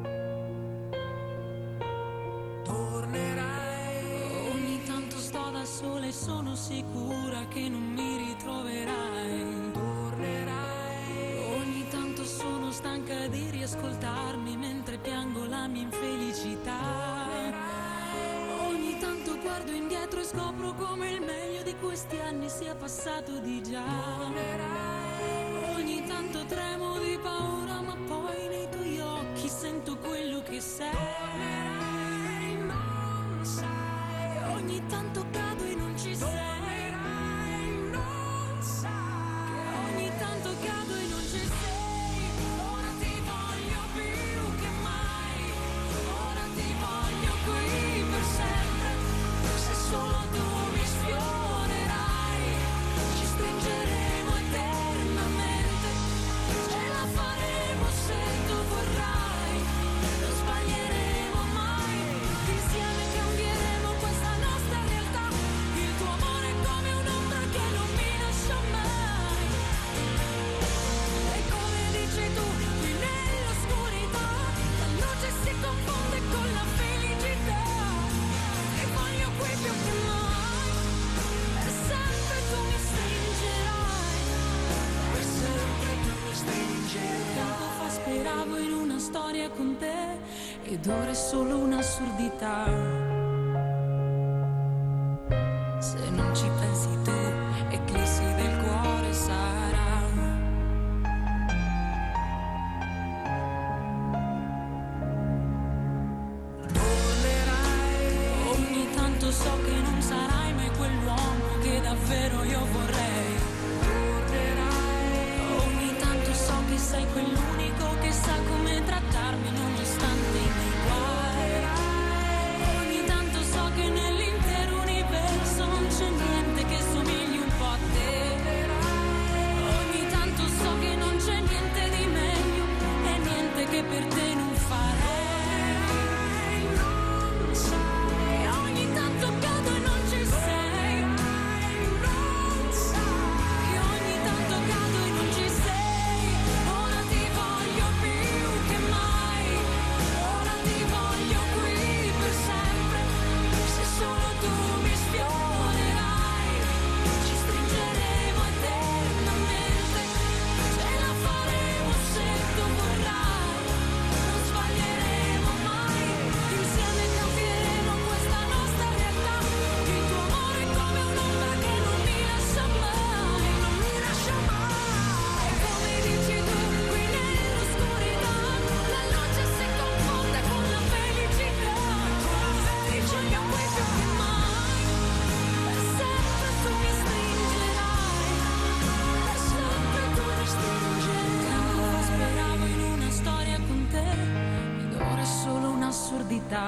Tornerai. Ogni tanto sto da sola e sono sicura che non mi ritroverai. Tornerai. Ogni tanto sono stanca di riascoltarmi mentre piango la mia infelicità. Ogni tanto guardo indietro e scopro come il meglio di questi anni sia passato di già. Ogni tanto tremo di paura, ma poi nei tuoi occhi sento quello che sei. Non sai. Ogni tanto cado e non ci sei. Non sai. Ogni tanto cado e non ci sei. Ora ti voglio più che mai. Ora ti voglio qui per sempre. Se solo tu mi sfiorerai, ci stringeremo eternamente. Ce la faremo se tu vorrai. Non sbaglieremo mai. Insieme cambieremo questa nostra realtà. Il tuo amore è come un'ombra che non mi lascia mai. E come dici tu, qui nell'oscurità la luce si confonde con la felicità. E voglio qui più che mai. Per sempre tu mi stringerai. Per sempre tu mi stringerai. Tempo fa speravo in una storia con te ed ora è solo un'assurdità. Se non ci pensi tu, eclissi del cuore sarà. Ogni tanto so che non sarai mai quell'uomo che davvero io vorrei. Ogni tanto so che sei quell'unico che sa come trattarmi nonostante i miei guai. Ogni tanto so che nell'intero universo non c'è niente che somigli un po' a te. Ogni tanto so che non c'è niente di meglio e niente che per te non farei. Non sai. Ogni tanto cado e non ci sei. Non sai. Ogni tanto cado e non ci sei. Ora ti voglio più che mai. Ora ti voglio qui per sempre. Se solo tu mi sfiorerai, ci stringeremo eternamente. Ce la faremo se tu vorrai. Non sbaglieremo mai. Insieme cambieremo questa nostra realtà. Il tuo amore è come un'ombra che non mi lascia mai. Non mi lascia mai. E come dici tu, qui nell'oscurità la luce si confonde con la felicità. Ti voglio qui più che mai. Per sempre tu mi stringerai. Per sempre tu mi stringerai. Speravo in una storia con te ed ora è solo un'assurdità.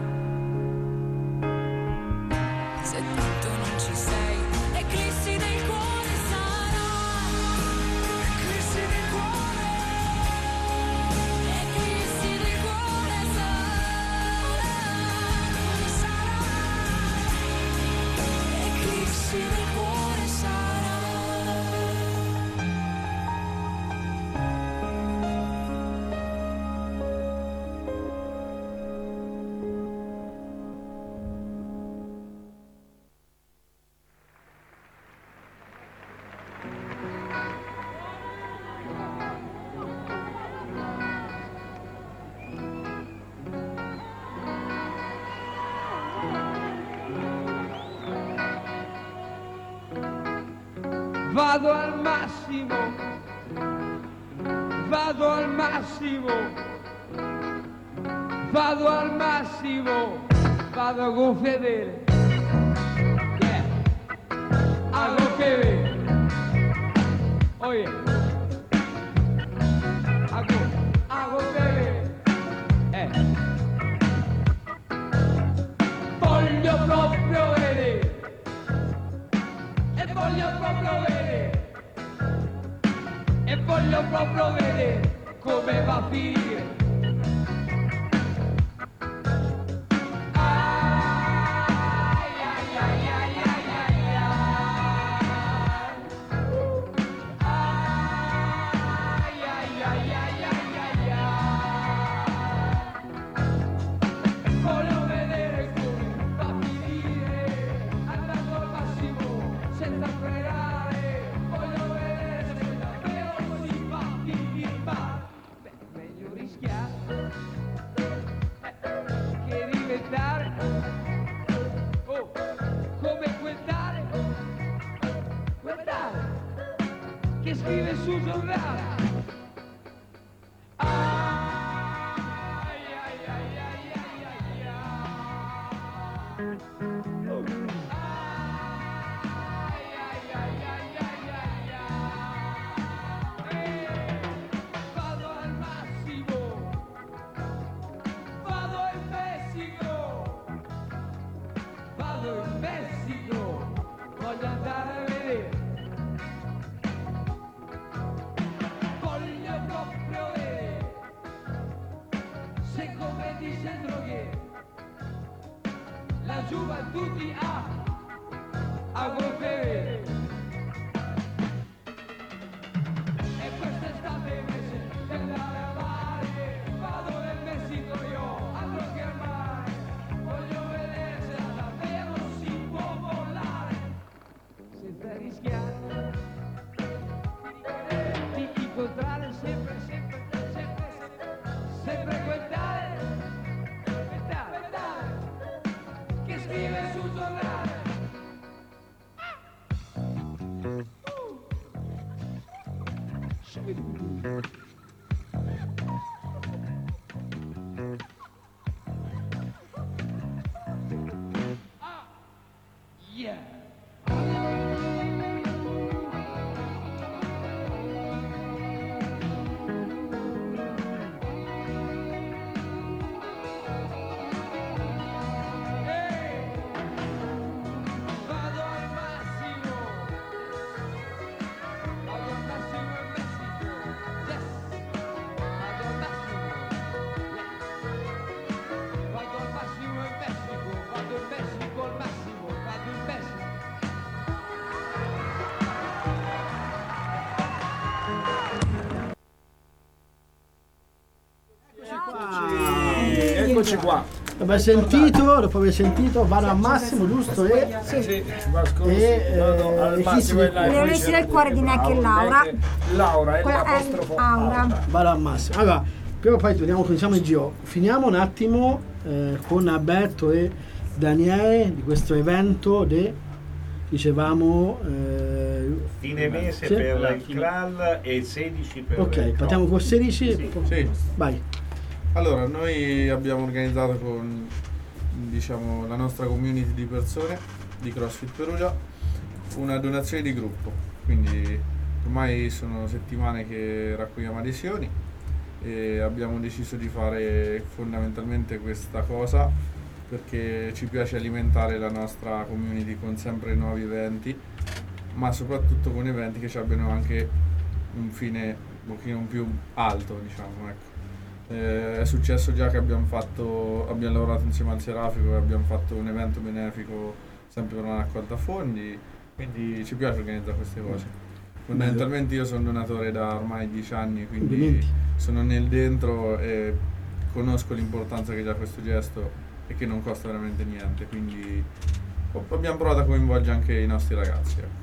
Se tanto non ci sei, eclissi del cuore sarà. Eclissi del cuore. Eclissi del cuore sarà. Sarà. Eclissi del cuore sarà. Vado al massimo, vado al massimo, vado al massimo, vado con fedele, yeah. A con fedele, oye, a con, a con fedele, eh. Voglio proprio vedere, e voglio proprio vedere, e voglio proprio vedere come va a finire. Ai, ai, ai, ai, ai, ai, ai. Ai, ai, ai, ai, ai, ai, ai. Voglio vedere come va a finire. Andando rischiare, eh, che diventare, oh, come quel tale, quel tale che scrive sul giornale. Tutti a a volere e quest'estate invece di andare a mare vado nel Messico io altro che al mare voglio vedere se davvero si può volare senza rischiare di incontrare sempre sempre sempre sempre quel tale quel tale quel tale che scrive sul giornale. Ah, yeah. Eccoci qua. Dopo aver sentito, dopo aver sentito, vado al massimo, giusto? E, Sì, sì, Vasco, e vado al eh, chi massimo si- e là- Le Ulysses del cuore di Neck e Laura. Laura è Quella è l'apostrofo Aura. vado al massimo. Allora, prima o poi torniamo, cominciamo il giro. Finiamo un attimo eh, con Alberto e Daniele di questo evento de, dicevamo eh, Fine mese sì? per il Kral e sedici per Ok, il partiamo Pro. con sedici. Sì. Sì. Vai. Allora, noi abbiamo organizzato con diciamo, la nostra community di persone di CrossFit Perugia una donazione di gruppo. Quindi ormai sono settimane che raccogliamo adesioni e abbiamo deciso di fare fondamentalmente questa cosa perché ci piace alimentare la nostra community con sempre nuovi eventi, ma soprattutto con eventi che ci abbiano anche un fine un pochino più alto, diciamo, ecco. Eh, è successo già che abbiamo fatto, abbiamo lavorato insieme al Serafico e abbiamo fatto un evento benefico sempre per una raccolta fondi, quindi ci piace organizzare queste cose. Fondamentalmente io sono donatore da ormai dieci anni, quindi Complimenti. sono nel dentro e conosco l'importanza che ha questo gesto e che non costa veramente niente, quindi abbiamo provato a coinvolgere anche i nostri ragazzi, ecco.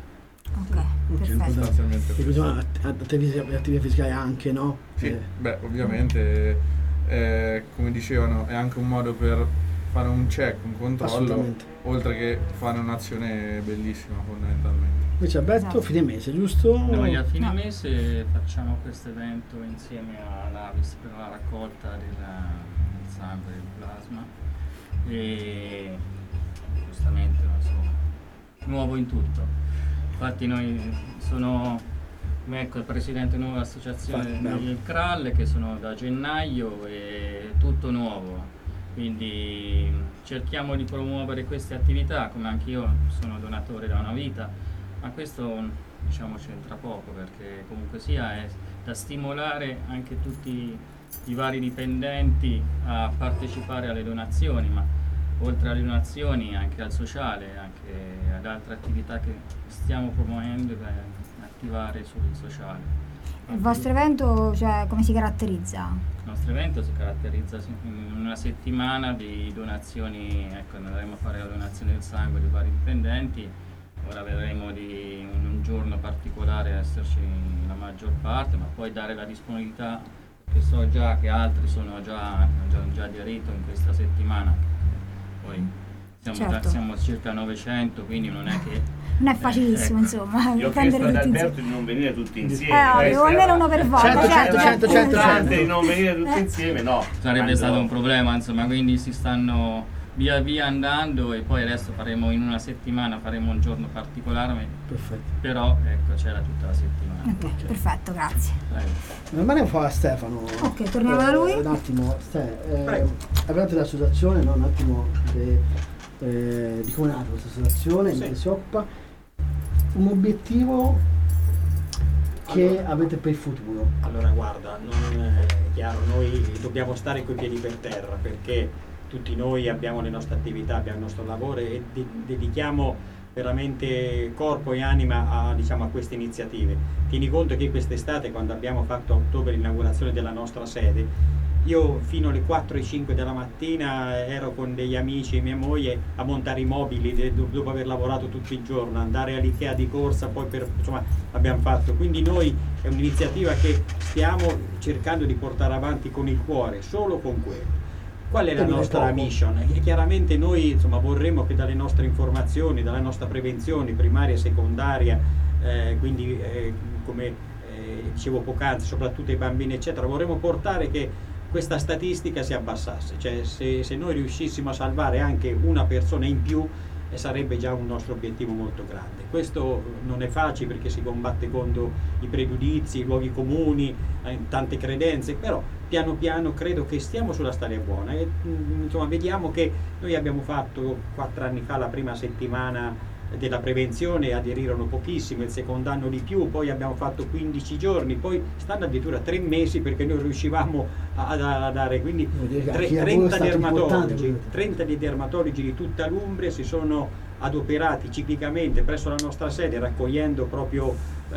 Ok, perfetto. Sostanzialmente E questo. bisogna att- attività attività fiscali anche, no? Sì, Eh, beh, ovviamente, eh, come dicevano, è anche un modo per fare un check, un controllo, Assolutamente. oltre che fare un'azione bellissima, fondamentalmente. Invece Alberto, Esatto. fine mese, giusto? Noi a fine No. mese facciamo questo evento insieme all'Avis per la raccolta del, del sangue e del plasma e giustamente insomma, nuovo in tutto. Infatti noi sono come ecco, il presidente di nuova associazione Infatti, bravo. del Kral che sono da gennaio e tutto nuovo. Quindi cerchiamo di promuovere queste attività, come anche io sono donatore da una vita, ma questo diciamo c'entra poco perché comunque sia è da stimolare anche tutti i vari dipendenti a partecipare alle donazioni, ma oltre alle donazioni anche al sociale, anche ad altre attività che stiamo promuovendo per attivare sul sociale. Il vostro evento, cioè, come si caratterizza? Il nostro evento si caratterizza in una settimana di donazioni, ecco, andremo a fare la donazione del sangue di vari dipendenti, ora vedremo di un giorno particolare esserci la maggior parte, ma poi dare la disponibilità che so già che altri sono già, già, già aderito in questa settimana. Poi siamo, Certo. già, siamo circa novecento, quindi non è che... Non è facilissimo, eh, insomma, Io ho prendere chiesto ad tutti Alberto insieme. di non venire tutti insieme. Eh, ovvio, Questa almeno era- uno per volta. Certo, certo, certo, certo, L'importante certo. di non venire tutti Eh. insieme, no. Sarebbe Quando- stato un problema, insomma, quindi si stanno via via andando e poi adesso faremo in una settimana, faremo un giorno particolare, Perfetto. però ecco c'era tutta la settimana. Ok, perfetto, grazie. Prego. Ma ne fa Stefano. Ok, torniamo da lui. Eh, un attimo, Ste, eh, Prego. avete l'associazione, no? Un attimo de- eh, di come è nata questa associazione, Sì. di che si occupa, un obiettivo che Allora. avete per il futuro. Allora guarda, non è chiaro, noi dobbiamo stare coi piedi per terra perché tutti noi abbiamo le nostre attività, abbiamo il nostro lavoro e de- dedichiamo veramente corpo e anima a, diciamo, a queste iniziative. Tieni conto che quest'estate, quando abbiamo fatto a ottobre l'inaugurazione della nostra sede, io fino alle quattro e cinque della mattina ero con degli amici e mia moglie a montare i mobili de- dopo aver lavorato tutto il giorno, andare all'Ikea di corsa, poi per, insomma abbiamo fatto. Quindi noi è un'iniziativa che stiamo cercando di portare avanti con il cuore, solo con quello. Qual è la E non è nostra poco. mission? E chiaramente noi insomma, vorremmo che dalle nostre informazioni, dalla nostra prevenzione primaria e secondaria, eh, quindi eh, come eh, dicevo poc'anzi, soprattutto ai bambini eccetera, vorremmo portare che questa statistica si abbassasse, cioè se, se noi riuscissimo a salvare anche una persona in più eh, sarebbe già un nostro obiettivo molto grande. Questo non è facile perché si combatte contro i pregiudizi, i luoghi comuni, eh, tante credenze, però piano piano credo che stiamo sulla strada buona e mm, insomma vediamo che noi abbiamo fatto quattro anni fa la prima settimana della prevenzione, aderirono pochissimo, il secondo anno di più, poi abbiamo fatto quindici giorni, poi stanno addirittura tre mesi perché noi riuscivamo a, a- a dare, quindi Vuol dire che tre- anche a voi è trenta stato importante dermatologi, quello. trenta di dermatologi di tutta l'Umbria si sono adoperati ciclicamente presso la nostra sede raccogliendo proprio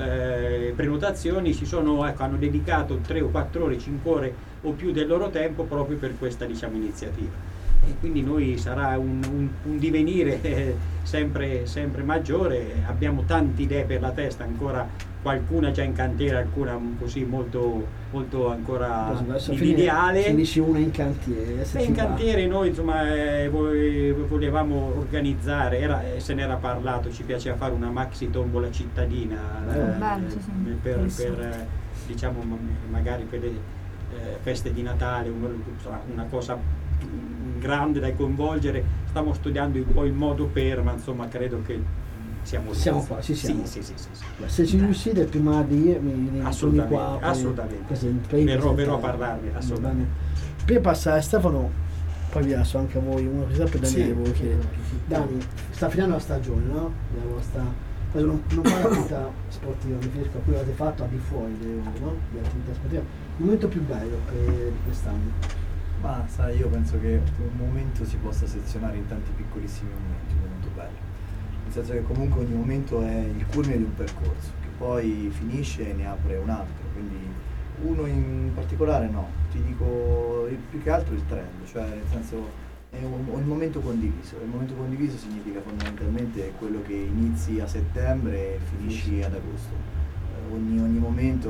eh, prenotazioni, si sono, ecco, hanno dedicato tre o quattro ore, cinque ore o più del loro tempo proprio per questa, diciamo, iniziativa. E quindi noi sarà un, un- un divenire eh, sempre, sempre maggiore, abbiamo tante idee per la testa, ancora qualcuna già in cantiere, alcuna così molto, molto ancora Adesso in finire- ideale. Finisci una in cantiere. se Beh, ci in va. cantiere noi insomma eh, vo- volevamo organizzare, era, eh, se n'era parlato, ci piaceva fare una maxi tombola cittadina Eh, bello, sì, sì. per, Bellissimo. per, eh, diciamo ma- magari per le eh, feste di Natale, un- insomma, una cosa mm, grande da coinvolgere. Stiamo studiando un po' il modo per, ma insomma credo che siamo lì. Siamo qua, ci siamo. Sì, sì, sì, sì, sì. Beh, se ci riuscite prima di mi, mi Assolutamente, qua, poi assolutamente. present- poi Verrò- presentare. verrò a parlarvi, Va assolutamente. bene. Prima di passare a Stefano, poi vi lascio anche a voi una così per Daniele. Sì. volevo chiedere. Dani, sta finendo la stagione, no? La vostra, adesso non, non parlo di attività sportiva, mi riferisco a quello che avete fatto al di fuori delle, no? di attività sportive. Il momento più bello per di quest'anno. Ma sai, io penso che un momento si possa sezionare in tanti piccolissimi momenti, molto bello. Nel senso che comunque ogni momento è il culmine di un percorso, che poi finisce e ne apre un altro. Quindi uno in particolare no, ti dico il- più che altro il trend, cioè nel senso è un- il momento condiviso. Il momento condiviso significa fondamentalmente quello che inizi a settembre e finisci ad agosto. Ogni, ogni momento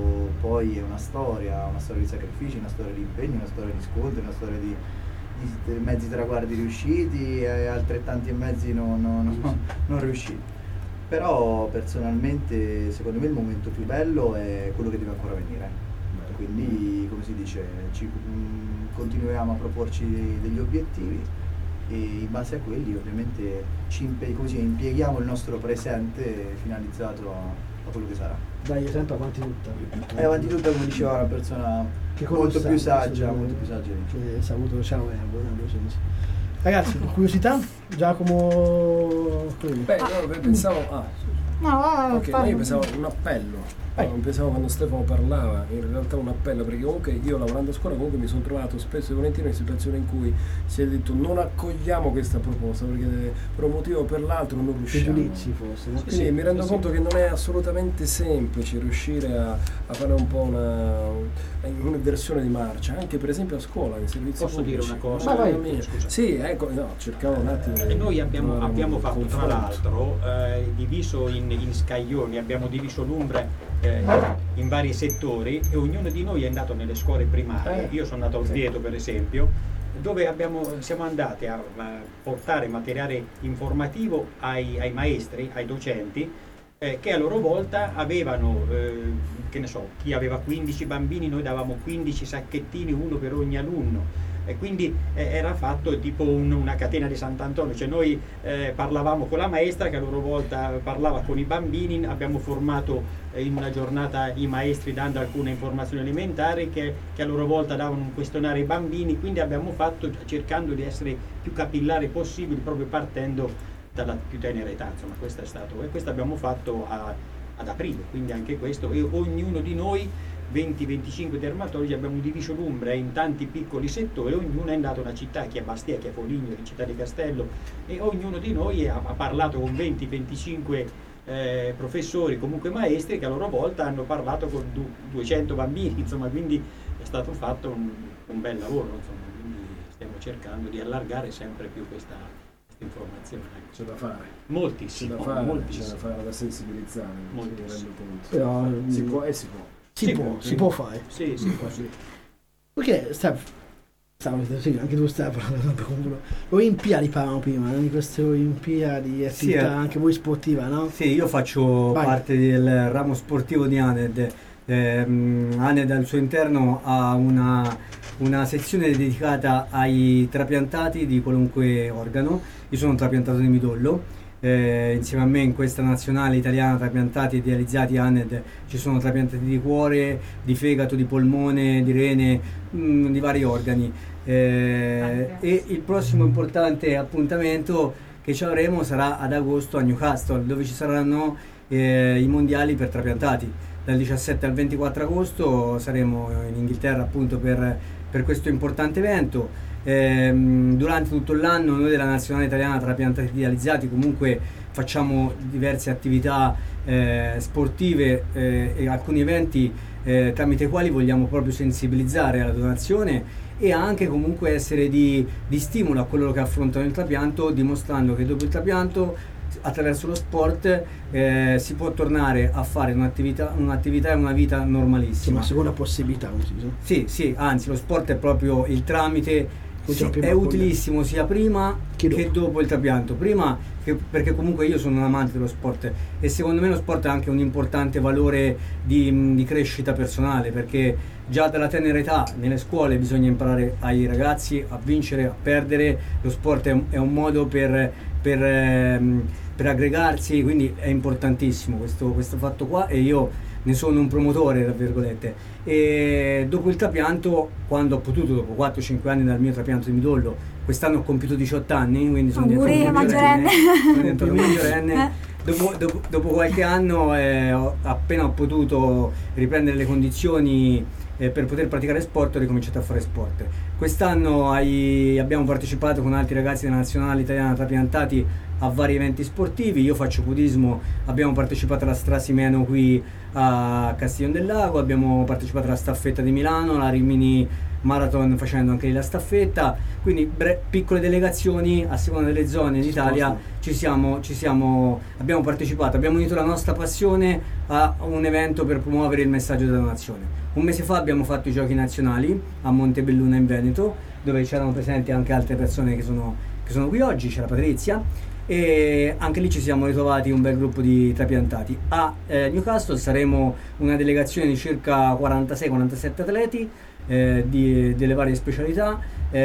poi è una storia, una storia di sacrifici, una storia di impegno, una storia di scontri, una storia di, di mezzi traguardi riusciti e altrettanti e mezzi non, non- non- non riusciti. Però personalmente secondo me il momento più bello è quello che deve ancora venire. Quindi come si dice, ci, mh, continuiamo a proporci degli obiettivi e in base a quelli ovviamente ci impe- come si dice, impieghiamo il nostro presente finalizzato a a quello che sarà. Dai esempio avanti tutta. È avanti tutta, come diceva una persona Che molto conosciamo, più saggia, sì, molto più saggia di che saluto, ciao e buona senso. Ragazzi, per curiosità, Giacomo quelli. Beh, no, pensavo. Ah, No, va, ok, ma io pensavo un appello. Non pensavo quando Stefano parlava, in realtà un appello, perché comunque io lavorando a scuola comunque mi sono trovato spesso e volentieri in situazioni in cui si è detto non accogliamo questa proposta perché per un motivo o per l'altro non riusciamo. Pregiudizi forse, no? Sì, sì, mi rendo conto che non è assolutamente semplice riuscire a, a fare un po' una un'inversione di marcia, anche per esempio a scuola, nei servizi Posso pubblici. dire una cosa? Ma vai, Eh, scusa. sì, ecco, no, cercavo un attimo. E noi abbiamo, trovare un abbiamo fatto tra confronto. l'altro eh, diviso in, in scaglioni, abbiamo diviso l'Umbria eh, in vari settori, e ognuno di noi è andato nelle scuole primarie. Io sono andato a Orvieto, per esempio, dove abbiamo, siamo andati a, a portare materiale informativo ai, ai maestri, ai docenti, eh, che a loro volta avevano, eh, che ne so, chi aveva quindici bambini, noi davamo quindici sacchettini, uno per ogni alunno. E quindi eh, era fatto tipo un, una catena di Sant'Antonio, cioè noi eh, parlavamo con la maestra che a loro volta parlava con i bambini, abbiamo formato eh, in una giornata i maestri dando alcune informazioni elementari che, che a loro volta davano un questionario ai bambini, quindi abbiamo fatto cercando di essere più capillari possibile, proprio partendo dalla più tenera età, insomma questo è stato, e questo abbiamo fatto a, ad aprile, quindi anche questo, e ognuno di noi venti venticinque dermatologi abbiamo diviso l'Umbria in tanti piccoli settori, ognuno è andato a una città, chi è Bastia, chi è Foligno, chi è Città di Castello, e ognuno di noi ha, ha parlato con venti venticinque eh, professori, comunque maestri, che a loro volta hanno parlato con du- duecento bambini, insomma, quindi è stato fatto un, un bel lavoro, insomma, quindi stiamo cercando di allargare sempre più questa, questa informazione. Ecco. C'è da fare. Moltissimo, C'è da fare, moltissimo. c'è da fare, da sensibilizzare, Moltissimo. mi rendo conto. Però, si mm, può e si può. Si, Si può, può, si sì. può fare. Sì, si può, sì. Perché Steph, stavo, sì, anche tu stai parlando con le Olimpiadi, parlavamo prima, no? Di queste Olimpiadi, attività Sì, eh. anche voi sportiva, no? Sì, io faccio Vai. parte del ramo sportivo di ANED. Ehm, ANED al suo interno ha una, una sezione dedicata ai trapiantati di qualunque organo. Io sono un trapiantato di midollo. Eh, insieme a me in questa nazionale italiana trapiantati e dializzati ANED ci sono trapiantati di cuore, di fegato, di polmone, di rene, mh, di vari organi. Eh, e il prossimo importante appuntamento che ci avremo sarà ad agosto a Newcastle, dove ci saranno eh, i mondiali per trapiantati. Dal diciassette al ventiquattro agosto saremo in Inghilterra appunto per, per questo importante evento. Eh, durante tutto l'anno noi della Nazionale Italiana Trapiantati Dializzati comunque facciamo diverse attività eh, sportive eh, e alcuni eventi eh, tramite i quali vogliamo proprio sensibilizzare alla donazione e anche comunque essere di, di stimolo a coloro che affrontano il trapianto, dimostrando che dopo il trapianto attraverso lo sport eh, si può tornare a fare un'attività, un'attività e una vita normalissima. Sì, ma seconda possibilità, come si dice. Sì, sì, anzi lo sport è proprio il tramite, sì, è utilissimo sia prima che dopo. che dopo il trapianto. Prima che, perché comunque io sono un amante dello sport e secondo me lo sport ha anche un importante valore di, di crescita personale, perché già dalla tenera età nelle scuole bisogna imparare ai ragazzi a vincere, a perdere. Lo sport è un, è un modo per, per, ehm, per aggregarsi, quindi è importantissimo questo, questo fatto qua e io ne sono un promotore, tra virgolette. E dopo il trapianto, quando ho potuto, dopo quattro cinque anni dal mio trapianto di midollo, quest'anno ho compiuto diciotto anni, quindi sono Auguri, diventato maggiorenne, maggiorenne. sono diventato maggiorenne. Dopo, dopo, dopo qualche anno, eh, ho, appena ho potuto riprendere le condizioni eh, per poter praticare sport, ho ricominciato a fare sport. Quest'anno ai, abbiamo partecipato con altri ragazzi della Nazionale Italiana Trapiantati a vari eventi sportivi. Io faccio podismo, abbiamo partecipato alla Strasimeno qui a Castiglione del Lago, abbiamo partecipato alla staffetta di Milano, la Rimini Marathon facendo anche lì la staffetta, quindi bre- piccole delegazioni a seconda delle zone d'Italia ci siamo, ci siamo, abbiamo partecipato, abbiamo unito la nostra passione a un evento per promuovere il messaggio della nazione. Un mese fa abbiamo fatto i giochi nazionali a Montebelluna in Veneto, dove c'erano presenti anche altre persone che sono, che sono qui oggi, c'era Patrizia, e anche lì ci siamo ritrovati un bel gruppo di trapiantati. A eh, Newcastle saremo una delegazione di circa quarantasei quarantasette atleti eh, di, delle varie specialità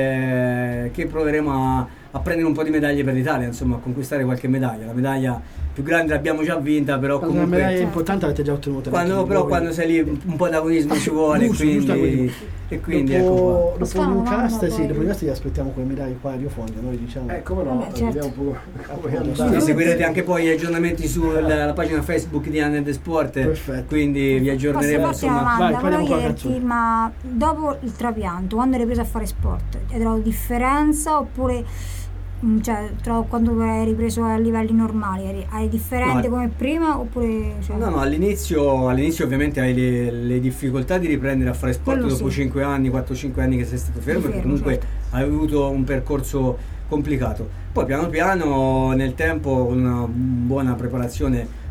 eh, che proveremo a, a prendere un po' di medaglie per l'Italia, insomma a conquistare qualche medaglia. La medaglia più grande l'abbiamo già vinta, però Quando comunque una medaglia importante l'avete già ottenuta. quando, però voi. quando sei lì un po' d'agonismo ci vuole, Giusto, giusto, quindi, quindi. e quindi dopo, ecco qua. dopo Facciamo Newcastle, una sì, poi. dopo Newcastle vi aspettiamo con le medaglie qua a Rio Fondo, noi diciamo. Eh, come no, Vabbè, certo. vediamo un po' come è Appunto, andato. Sì, seguirete anche poi gli aggiornamenti sulla pagina Facebook di ANED Sport, Perfetto. quindi vi Posso aggiorneremo farti una insomma. domanda? Vai, Volevo parliamo con la chiederti, canzone. ma dopo il trapianto, quando hai ripreso a fare sport, hai trovato differenza oppure mm, cioè, trovo quando hai ripreso a livelli normali, eri- hai differente No. come prima oppure... Cioè, No, no, all'inizio, all'inizio ovviamente hai le, le difficoltà di riprendere a fare sport Quello dopo sì. cinque anni, quattro cinque anni che sei stato fermo, Fermo, perché comunque certo. hai avuto un percorso complicato. Poi piano piano nel tempo con una buona preparazione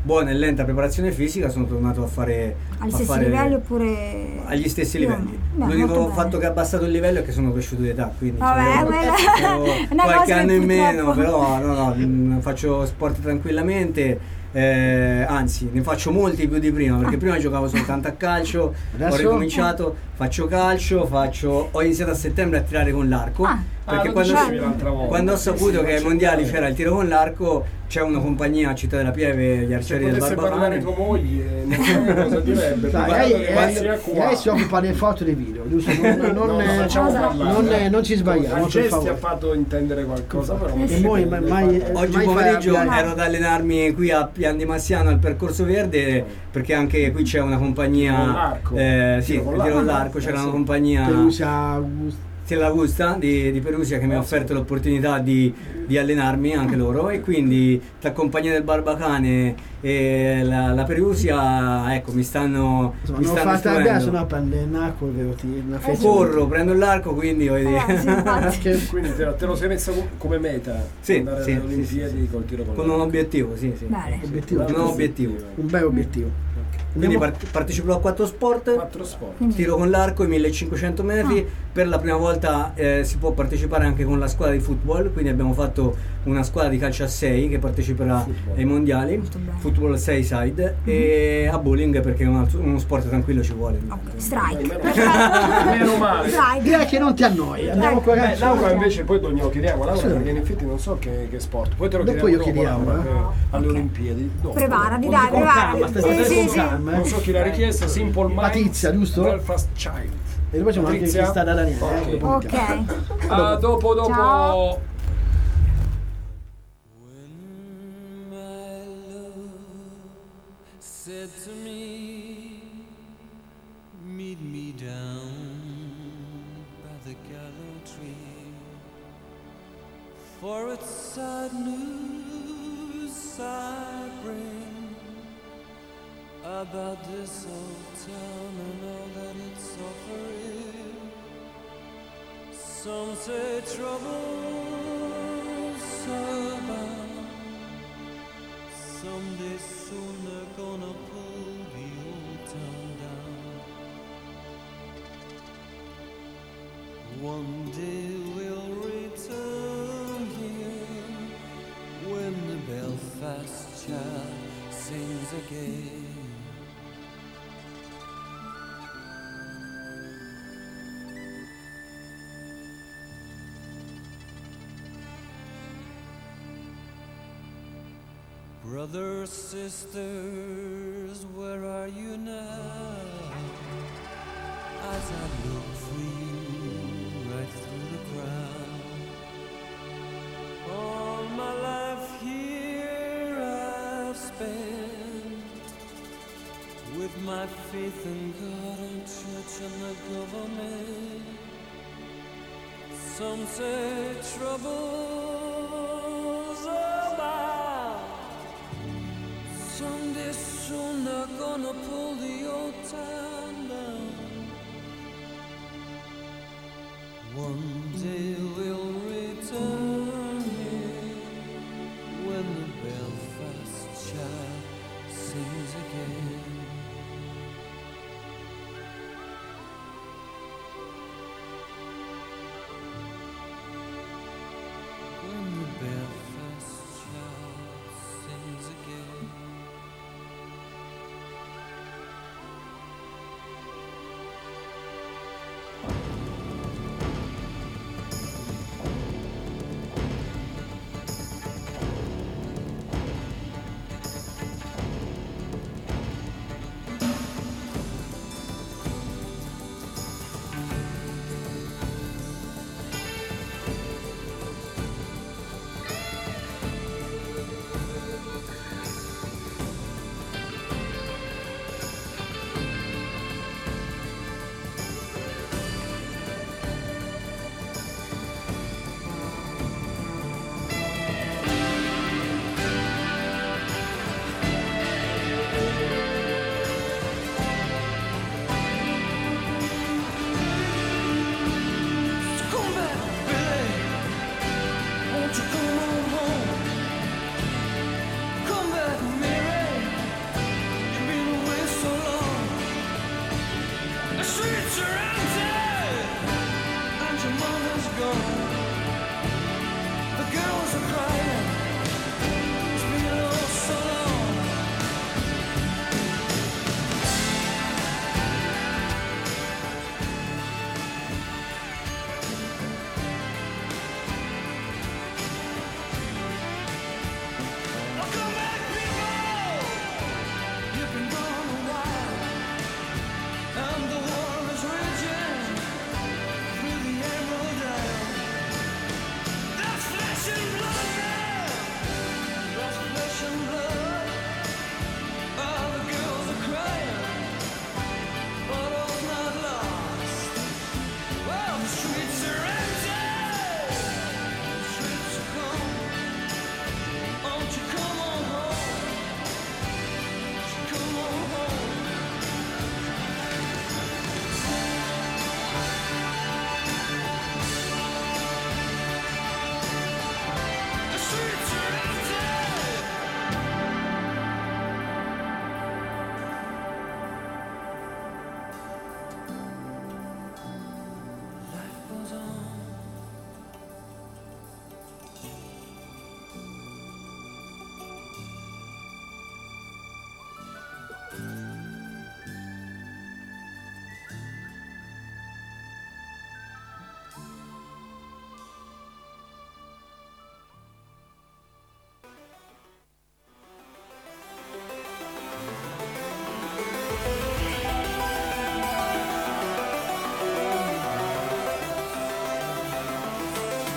buona e lenta preparazione fisica sono tornato a fare Agli a stessi fare livelli oppure... agli stessi Più o livelli. meno. Beh, L'unico molto fatto bene. che ha abbassato il livello è che sono cresciuto di età, quindi Vabbè, c'avevo- quella c'avevo è una qualche cosa che anno in meno, purtroppo- però no, no, mh, faccio sport tranquillamente. Eh, anzi, ne faccio molti più di prima, perché prima giocavo soltanto a calcio, ho Adesso? ricominciato, faccio calcio, faccio, ho iniziato a settembre a tirare con l'arco, Ah. perché Ah, lo quando, dicevi l'altra volta. quando ho Sì, saputo sì, che ai c'è mondiali quello. c'era il tiro con l'arco, c'è una compagnia a Città della Pieve, gli Se arcieri del potesse parlare Barbacane. tua moglie, non so cosa direbbe. Dai, Guarda lei, che lei- sia qua. lei si occupa delle foto e dei video, giusto? Non, non, No, eh, non facciamo parlare. non, eh, non ci sbagliamo, A per gesti favore. ha fatto intendere qualcosa, però non E si voi deve mai- mai- fare. Oggi mai pomeriggio fai- ero ad allenarmi qui a Pian di Massiano al Percorso Verde, perché anche qui c'è una compagnia, Tiro con l'arco. eh, sì, Tiro con il tiro con l'arco. l'arco, c'era Eh, una sì. compagnia Perusia, Stella Augusta di, di Perusia che mi ha offerto l'opportunità di, di allenarmi anche loro, e quindi tra compagnia del Barbacane e la, la Perusia, ecco, mi stanno insomma, mi non stanno fate adesso, istruendo. no, prende il nacco, vero, ti- una fece- Corro, prendo l'arco, quindi voglio dire, Eh, sì, infatti. Quindi te, te lo sei messo com- come meta, Sì, andare sì, alle sì, Olimpiadi sì, col tiro con con un l'arco. obiettivo, sì, sì. Bene. obiettivo, Con un obiettivo. un bel obiettivo. Quindi Andiamo- part- parteciperò a quattro sport. Quattro sport. Quindi- Tiro con l'arco i millecinquecento metri, Ah. per la prima volta eh, si può partecipare anche con la squadra di football, quindi abbiamo fatto una squadra di calcio a sei che parteciperà Football. ai mondiali, Molto bene. football sei side, e a bowling perché un altro- uno sport tranquillo ci vuole. Ok, strike. Meno- Perfetto. meno male. Strike. Direi che non ti annoi, andiamo Ecco. con Beh, Laura ragazzi. invece poi glielo chiediamo, Laura, Sì. perché in effetti non so che, che sport. Poi te lo Dopo chiediamo io chiediamo, Laura, eh. per- alle Ok. Olimpiadi. Dopo. Preparati, Con- dai, con preparati. calma, Sì, stai sì, con sì. calma, eh. Non so chi l'ha richiesta, Simple Minds, Patrizia, giusto? Belfast Child. E poi c'è anche chi Patrizia? sta da Daniele. Ok. eh, dopo Ok. il calcio. Ah, dopo, dopo. Ciao. When my love said to me, meet me down by the gallows tree, for it's sad news I bring about this old town and all that it's offering. Some say trouble's about, someday soon they're gonna pull the old town down. One day we'll return here when the Belfast child sings again. Brothers, sisters, where are you now? As I look for you right through the crowd. All my life here I've spent with my faith in God and church and the government. Some say trouble's about, someday soon they're gonna pull the old town down. One day we'll return here when the Belfast child sings again. When the Belfast child sings again.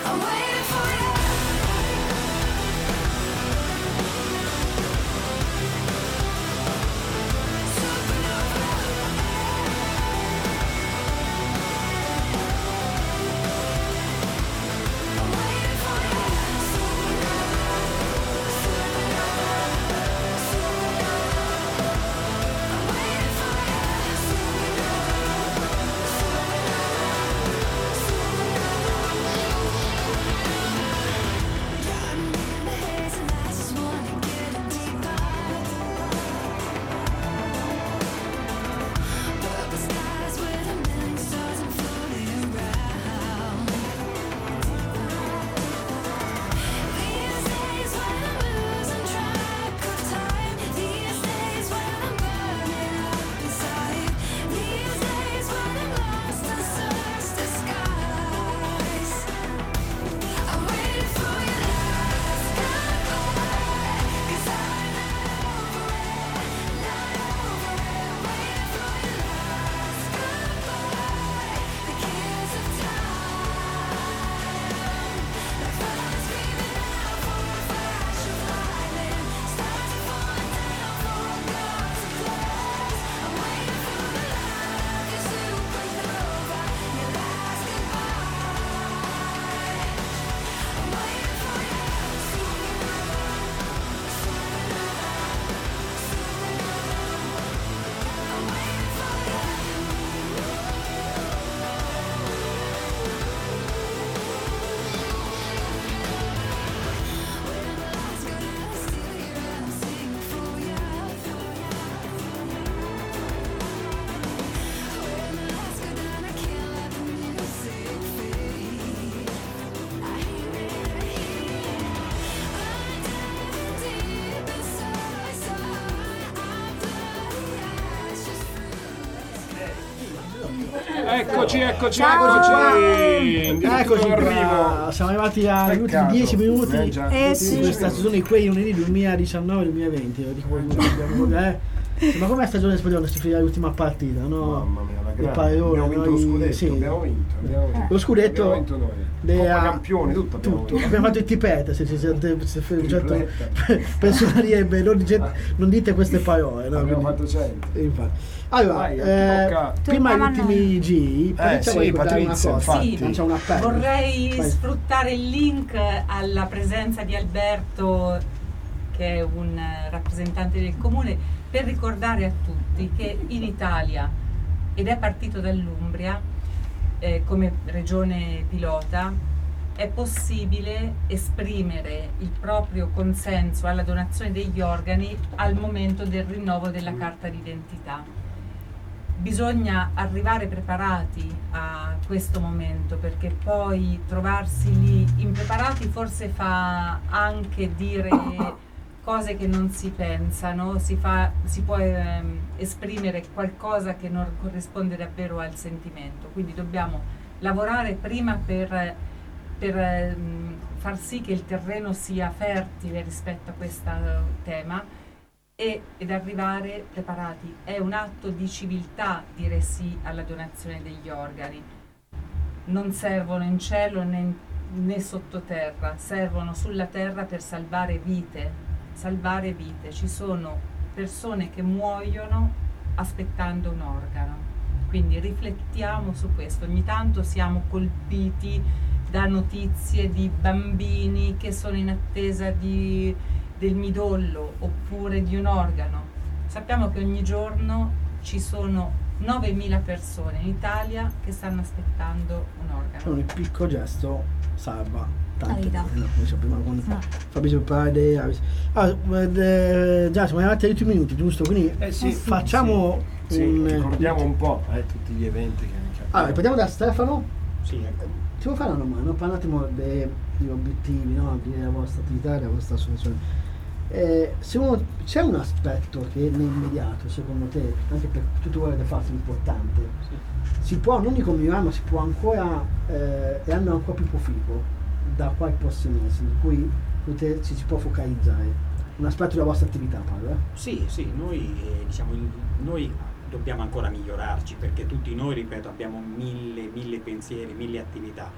Eccoci, eccoci, Ciao. eccoci. Eccoci in qua. arrivo. Siamo arrivati agli ultimi Peccato. dieci minuti Eh, già. Eh, di sì. questa stagione di quei lunedì duemiladiciannove duemilaventi. Lo dico proprio, eh. Ma com'è la stagione spagnola? Si fa l'ultima partita, no? Mamma mia, la Il grande. Parole, Abbiamo vinto lo noi- scudetto, sì. abbiamo vinto, abbiamo vinto. Lo scudetto Abbiamo vinto noi. della- Coppa campioni, tutto abbiamo tutto. vinto. Abbiamo fatto il tipetta, se ci siete se, se, certo, Tripletta. personarebbe, non, dice- non dite queste parole, no? Abbiamo Quindi- fatto cento. eh, infatti. Allora, Vai, ti eh, tocca. prima gli Torniamo a ultimi giri, Patrizia, sì, vuoi ricordare Patrizia, una cosa? infatti. Lancia un appello. Vorrei Vai. sfruttare il link alla presenza di Alberto, che è un eh, rappresentante del comune, per ricordare a tutti che in Italia, ed è partito dall'Umbria eh, come regione pilota, è possibile esprimere il proprio consenso alla donazione degli organi al momento del rinnovo della carta d'identità. Bisogna arrivare preparati a questo momento, perché poi trovarsi lì impreparati forse fa anche dire cose che non si pensano, si, fa, si può ehm, esprimere qualcosa che non corrisponde davvero al sentimento. Quindi dobbiamo lavorare prima per, per ehm, far sì che il terreno sia fertile rispetto a questo tema e, ed arrivare preparati. È un atto di civiltà dire sì alla donazione degli organi. Non servono in cielo né, né sottoterra, servono sulla terra per salvare vite, salvare vite. Ci sono persone che muoiono aspettando un organo, quindi riflettiamo su questo. Ogni tanto siamo colpiti da notizie di bambini che sono in attesa di del midollo oppure di un organo. Sappiamo che ogni giorno ci sono novemila persone in Italia che stanno aspettando un organo. Cioè, un piccolo gesto salva tante vita. vite, no? Come diceva prima con No. Fabrizio Prade. Allora, eh, già siamo arrivati agli ultimi minuti, giusto? Quindi Eh sì, facciamo sì, un... ricordiamo un po' eh, tutti gli eventi che, che Allora, partiamo da Stefano. Sì, Ti vuoi fare una domanda? Parla un attimo dei- degli obiettivi, no? Della vostra attività, della vostra associazione. Eh, secondo- c'è un aspetto che nell'immediato, secondo te, anche per tutto quello che fate, è importante. Si può, non dico migliorare, ma si può ancora eh, rendere ancora più proficuo da qua ai prossimi mesi, in cui potete- ci si può focalizzare. Un aspetto della vostra attività, parla. sì, sì, noi, eh, diciamo, in- noi dobbiamo ancora migliorarci, perché tutti noi, ripeto, abbiamo mille, mille pensieri, mille attività.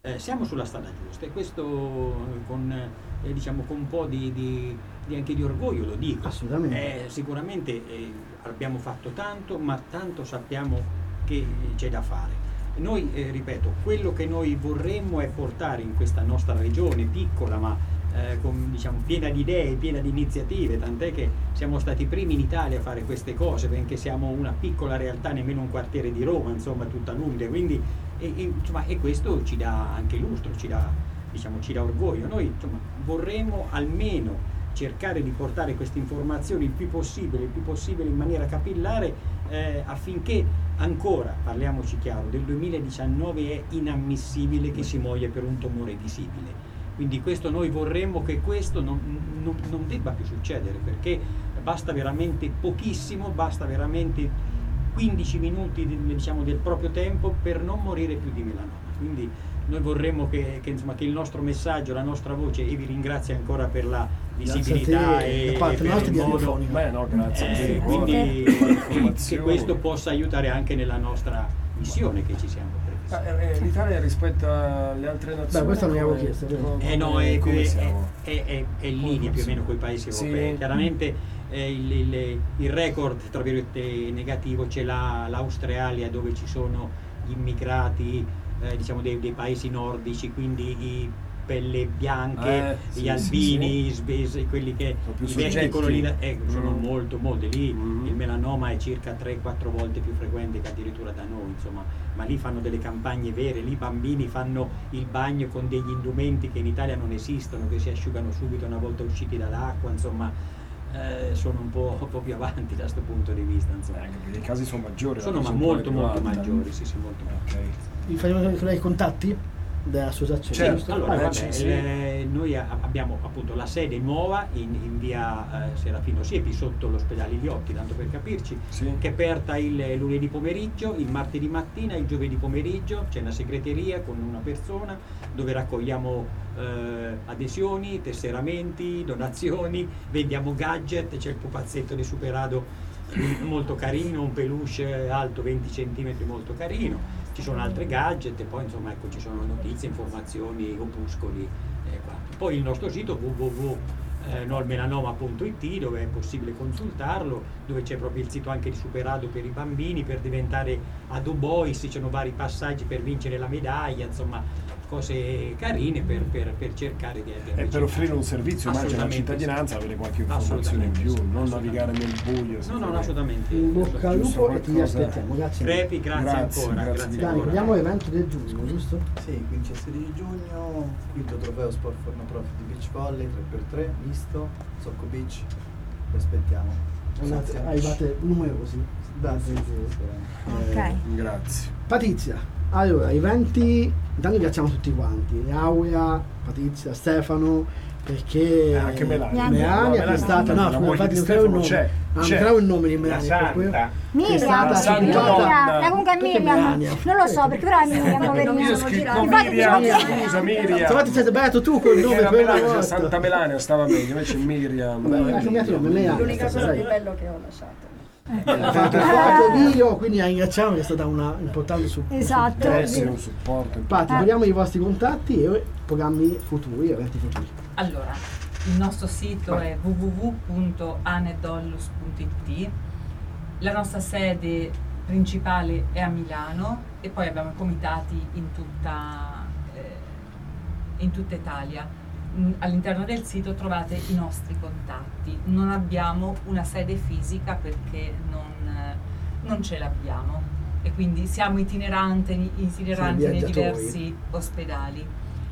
eh, siamo sulla strada giusta, e questo eh, con, eh, diciamo, con un po' di, di, di anche di orgoglio lo dico. Assolutamente. Eh, sicuramente eh, abbiamo fatto tanto, ma tanto sappiamo che c'è da fare. Noi, eh, ripeto, quello che noi vorremmo è portare in questa nostra regione piccola, ma eh, con, diciamo, piena di idee, piena di iniziative, tant'è che siamo stati i primi in Italia a fare queste cose, perché siamo una piccola realtà, nemmeno un quartiere di Roma, insomma, tutta l'Umbria, quindi e, e, insomma, e questo ci dà anche lustro, ci dà, diciamo, ci dà orgoglio. Noi, insomma, vorremmo almeno cercare di portare queste informazioni il più possibile, il più possibile in maniera capillare, eh, affinché ancora, parliamoci chiaro, del duemiladiciannove è inammissibile che si muoia per un tumore visibile. Quindi questo noi vorremmo che questo non, non, non debba più succedere, perché basta veramente pochissimo, basta veramente quindici minuti, diciamo, del proprio tempo per non morire più di melanoma. Quindi noi vorremmo che, che, insomma, che il nostro messaggio, la nostra voce, e vi ringrazio ancora per la visibilità e, e per il modo, Beh, no, grazie eh, a te. quindi che questo possa aiutare anche nella nostra missione che ci siamo prefissati. Ah, eh, L'Italia rispetto alle altre nazioni, Beh, questo non mi avevo come- chiesto, vero? come- Eh no, è, come è, siamo? è, è, è in linea più o meno con i paesi Sì. europei. Chiaramente eh, il, il, il record, tra virgolette, negativo ce l'ha l'Australia, dove ci sono gli immigrati, eh, diciamo, dei, dei paesi nordici, quindi i pelle bianche, Eh, sì, gli sì, albini, sì. svesi, quelli che Sono più i vecchi soggetti. coloni, eh, sono Mm. molto, molto lì. Mm. Il melanoma è circa tre quattro volte più frequente che addirittura da noi, insomma, ma lì fanno delle campagne vere, lì i bambini fanno il bagno con degli indumenti che in Italia non esistono, che si asciugano subito una volta usciti dall'acqua, insomma, eh, sono un po', un po' più avanti da questo punto di vista, insomma. Anche perché i casi sono maggiori. Sono la ma percentuale molto più molto alta. maggiori, sì, sì, molto maggiori. Ok. Vi faremo vedere i contatti dell'associazione. Sì, giusto? allora, Ah, vabbè, sì, sì. eh, noi a- abbiamo appunto la sede nuova in, in via eh, Serafino Siepi, sotto l'ospedale Ghiotti, tanto per capirci, che è aperta il lunedì pomeriggio, il martedì mattina, il giovedì pomeriggio. C'è una segreteria con una persona dove raccogliamo eh, adesioni, tesseramenti, donazioni, vendiamo gadget. C'è il pupazzetto di Superado molto carino, un peluche alto venti centimetri molto carino. Ci sono altri gadget e poi, insomma, ecco, ci sono notizie, informazioni, opuscoli e quanto. Poi il nostro sito w w w punto nolmelanoma punto i t, dove è possibile consultarlo, dove c'è proprio il sito anche di Superado per i bambini, per diventare Ado Boys, ci sono vari passaggi per vincere la medaglia, insomma cose carine per, per, per cercare di, di E per offrire un servizio, immagino, alla Assolutamente cittadinanza, sì. avere qualche informazione in più, non navigare nel buio. No, no, no, assolutamente. In bocca al lupo e ti qualcosa- aspettiamo, grazie. Crepi, grazie, Grazie, ancora. grazie Grazie di Dai, ancora. ricordiamo l'evento del giugno, giusto? Sì, quindici e sedici giugno, quinto trofeo Sport for No Profit di Beach Volley tre per tre, misto, Socco Beach, vi aspettiamo. Andate, arrivate numerosi. Grazie. Ok. Grazie. Patrizia, allora, eventi, intanto ringraziamo tutti quanti, Aurea, Patrizia, Stefano, perché Eh, anche Melania. Melania che è stata, no, la scusa, moglie infatti di non trovo il Stefano nome, c'è, ah, non c'è. trovo il nome di La Melania, per quello- santa. che è Miriam, stata Santa Miriam, Donna. eh, comunque è Perché Miriam, Melania? non lo so perché però è Miriam, Io poverina. ho scritto Infatti Miriam, diciamo che- scusa Miriam. Infatti sei sbagliato tu col nome Era per una Melania, volta. Santa Melania stava meglio, invece Miriam. Vabbè, ha cambiato nome, Melania. L'unica cosa Sai. di bello che ho lasciato. Ha fatto quattro video, quindi la ringraziamo, che è stata una importante supporto. Esatto. Deve essere un supporto. Infatti, vogliamo i vostri contatti e programmi futuri, eventi futuri. Allora, il nostro sito è w w w punto anedollus punto i t, la nostra sede principale è a Milano e poi abbiamo comitati in tutta, eh, in tutta Italia. Mm, All'interno del sito trovate i nostri contatti. Non abbiamo una sede fisica perché non, eh, non ce l'abbiamo e quindi siamo itineranti, itineranti nei viaggiatori. diversi ospedali.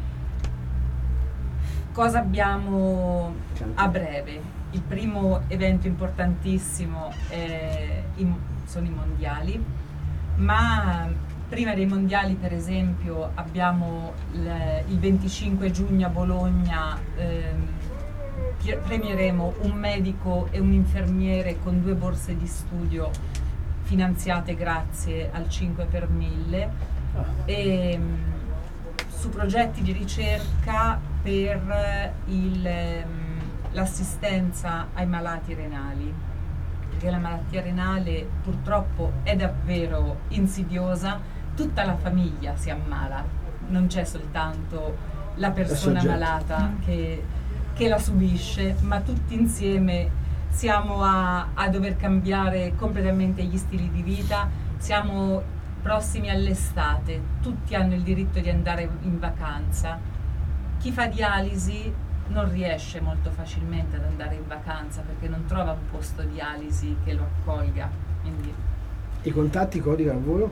Cosa abbiamo a breve? Il primo evento importantissimo è i- sono i mondiali, ma prima dei mondiali, per esempio, abbiamo il, il venticinque giugno a Bologna, ehm, chi- premieremo un medico e un infermiere con due borse di studio finanziate grazie al cinque per mille. E, su progetti di ricerca per il, ehm, l'assistenza ai malati renali, perché la malattia renale purtroppo è davvero insidiosa, tutta la famiglia si ammala, non c'è soltanto la persona soggetto. malata che, che la subisce, ma tutti insieme siamo a, a dover cambiare completamente gli stili di vita, siamo prossimi all'estate, tutti hanno il diritto di andare in vacanza. Chi fa dialisi non riesce molto facilmente ad andare in vacanza perché non trova un posto dialisi che lo accolga. Quindi, I contatti, codica al volo?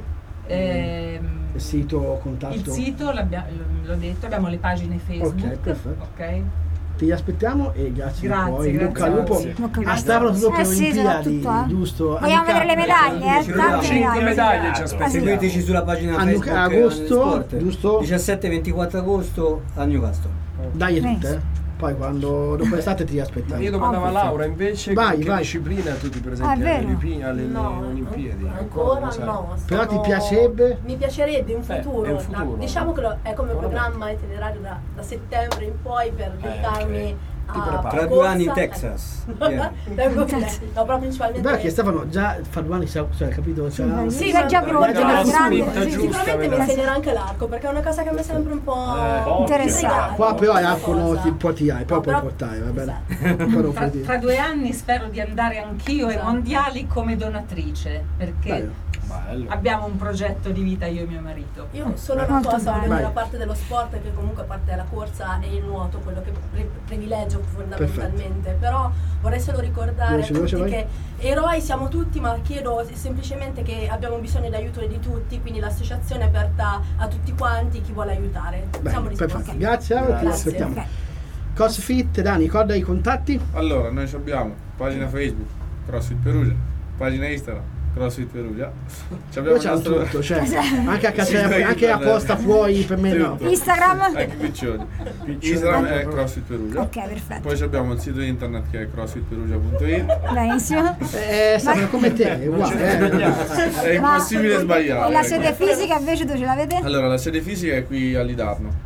ehm, Il sito, contatto? il sito, l'abbia- l'ho detto, abbiamo le pagine Facebook. Ok, perfetto. ok? Ti aspettiamo e grazie, Grazie, poi. grazie. Bocca al lupo. Grazie. Bocca al A lupo. Stefano tutto per Eh sì, Olimpiadi, soprattutto, eh. giusto? Vogliamo Annuca- vedere le medaglie, eh? Tante Cinque medaglie. ci aspettiamo. Seguiteci sulla pagina Annuca- Facebook agosto, eh, Sport. giusto? diciassette ventiquattro agosto a Newcastle. Dai tutte, eh. Poi quando dopo l'estate ti aspettiamo. Ma io domandavo a Laura invece Vai, che vai. disciplina tu ti Ah, è presenti alle, vero? Olimpi- alle No, Olimpiadi? ancora non sai. no. Però ti sono- piacerebbe? Mi piacerebbe in Eh, futuro. è un futuro. Diciamo che lo- è come Vabbè. programma itinerario da, da settembre in poi per dedicarmi Ti a prepari. Tra due corsa. anni in Texas. Yeah. Tengo- no, però principalmente È vero che Stefano già fa due anni, cioè, capito? Cioè, Sì, va ma- già ma- pronto, ma- è grande. sì, giusta, sicuramente mi vedrai. insegnerà anche l'arco perché è una cosa che mi è sempre un po' Eh, Interessante. Qua però questa l'arco cosa. ti, poi ti hai, poi No, puoi però- portare, va bene? Esatto. Poi non Tra, puoi dire. tra due anni spero di andare anch'io ai Esatto. mondiali come donatrice, perché Bello. Bello. abbiamo un progetto di vita io e mio marito. Io solo una Molto cosa, voglio bello. dire, a parte dello sport, che comunque a parte la corsa e il nuoto, quello che pre- privilegio fondamentalmente, però vorrei solo ricordare Veloce, a tutti veloce, che eroi siamo tutti, ma chiedo semplicemente che abbiamo bisogno di aiuto di tutti, quindi l'associazione è aperta a tutti quanti, chi vuole aiutare. Siamo Bene, disposti. perfetto. Grazie, ti Grazie. aspettiamo. Ok. CrossFit, Dani, ricorda i contatti? Allora, noi ci abbiamo pagina Facebook, CrossFit Perugia, pagina Instagram, CrossFit Perugia. Ci abbiamo Poi c'è il nostro- tutto, cioè, anche a Sì, casa, anche a internet. posta fuori per me no. Tutto. Instagram? Anche piccioni. Instagram è CrossFit Perugia. Ok, perfetto. Poi ci abbiamo il sito internet che è crossfit perugia punto it. Benissimo. Eh, Stefano, come te, è uguale. eh. È impossibile Ma sbagliare. la ecco. sede fisica invece dove ce l'avete? Allora, la sede fisica è qui a Lidarno.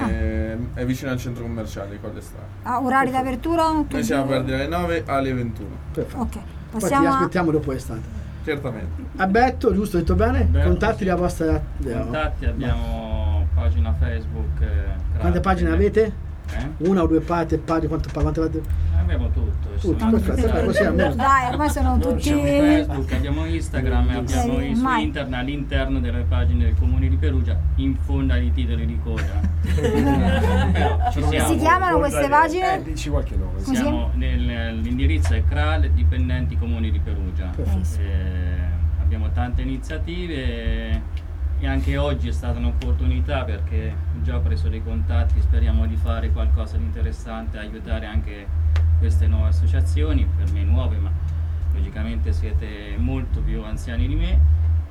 e è vicino al centro commerciale di Colle Strada. Ah, orari d'apertura? Noi siamo aperti dalle nove alle ventuno. Perfetto. Ok, Poi ti passiamo a... aspettiamo dopo l'estate. Certamente. Alberto, giusto, ho detto bene? Beh, Contatti sì. la vostra... Contatti, abbiamo pagina Facebook. eh, Quante pagine avete? Eh? Una o due pagine, pagine quante, quante, quante... Abbiamo tutto. Tutto, siamo perfetto, attrezzati. così almeno. Dai, ormai sono Noi tutti... abbiamo Facebook, abbiamo Instagram, abbiamo Sì, i- su mai. internet all'interno delle pagine del comune di Perugia, in fondo ai titoli di coda. Però ci Come siamo. si chiamano queste Eh, pagine? dici qualche nome. Così? Siamo nel- l'indirizzo è C R A L Dipendenti Comuni di Perugia. Perfetto. Eh, abbiamo tante iniziative e anche oggi è stata un'opportunità perché già ho preso dei contatti, speriamo di fare qualcosa di interessante, aiutare anche queste nuove associazioni, per me nuove, ma logicamente siete molto più anziani di me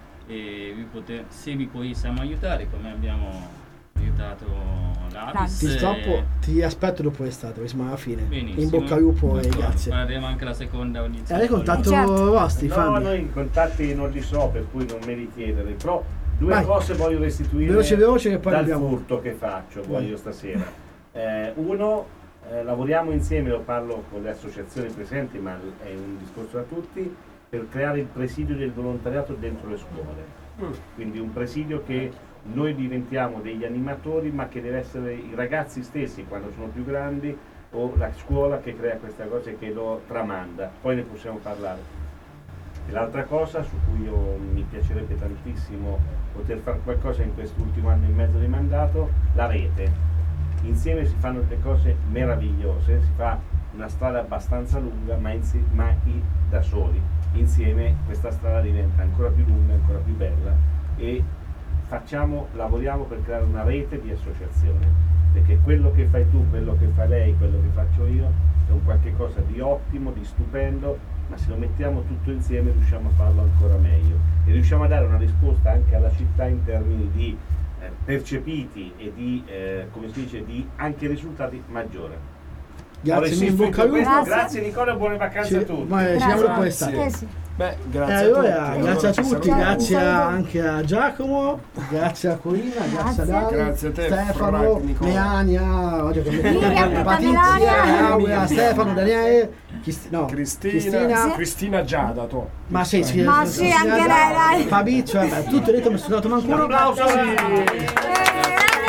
e vi pote- se vi possiamo aiutare come abbiamo aiutato l'Avis. Ti eh, stoppo, ti aspetto dopo l'estate, perché siamo alla fine. Benissimo. In bocca al lupo e D'accordo, grazie. faremo anche la seconda E audizione. hai contatto Certo. vostri, No, Fabio? noi i contatti non li so, per cui non me li chiedere, però due Vai. cose voglio restituire Veloce, veloce, che poi dal abbiamo- furto che faccio Vai. voglio stasera. Eh, uno, eh, lavoriamo insieme, lo parlo con le associazioni presenti, ma è un discorso a tutti, per creare il presidio del volontariato dentro le scuole. Quindi un presidio che noi diventiamo degli animatori, ma che deve essere i ragazzi stessi quando sono più grandi o la scuola che crea questa cosa e che lo tramanda. Poi ne possiamo parlare. E l'altra cosa su cui io, mi piacerebbe tantissimo poter fare qualcosa in quest'ultimo anno e mezzo di mandato, la rete. Insieme si fanno delle cose meravigliose, si fa una strada abbastanza lunga, ma, insi- ma i- da soli. Insieme questa strada diventa ancora più lunga, ancora più bella e facciamo, lavoriamo per creare una rete di associazioni, perché quello che fai tu, quello che fa lei, quello che faccio io è un qualche cosa di ottimo, di stupendo, ma se lo mettiamo tutto insieme riusciamo a farlo ancora meglio e riusciamo a dare una risposta anche alla città in termini di eh, percepiti e di, eh, come si dice, di anche risultati maggiori. Grazie, Ora, in bocca al lupo. questo, Grazie. grazie Nicola, buone vacanze Ci- a tutti. ma, eh, ci vediamo dopo Grazie. l'estate. Eh sì. Beh, E grazie a allora, tutti. grazie a ci tutti, salutiamo. grazie anche a Giacomo, grazie a Corina, grazie a Grazie. Dani, Grazie a te, Stefano, Frank, Nicola. Melania, oggi Miriam, Patrizia, Melania. Aurea, Stefano, Daniele, Cristi- no, Cristina, Cristina, Cristina Giada, tu. ma sì, sì, Ma sì, sì, sì, anche lei, dai. Fabrizio, vabbè, tutto detto, mi sono dato Un ancora. applauso. Eh, grande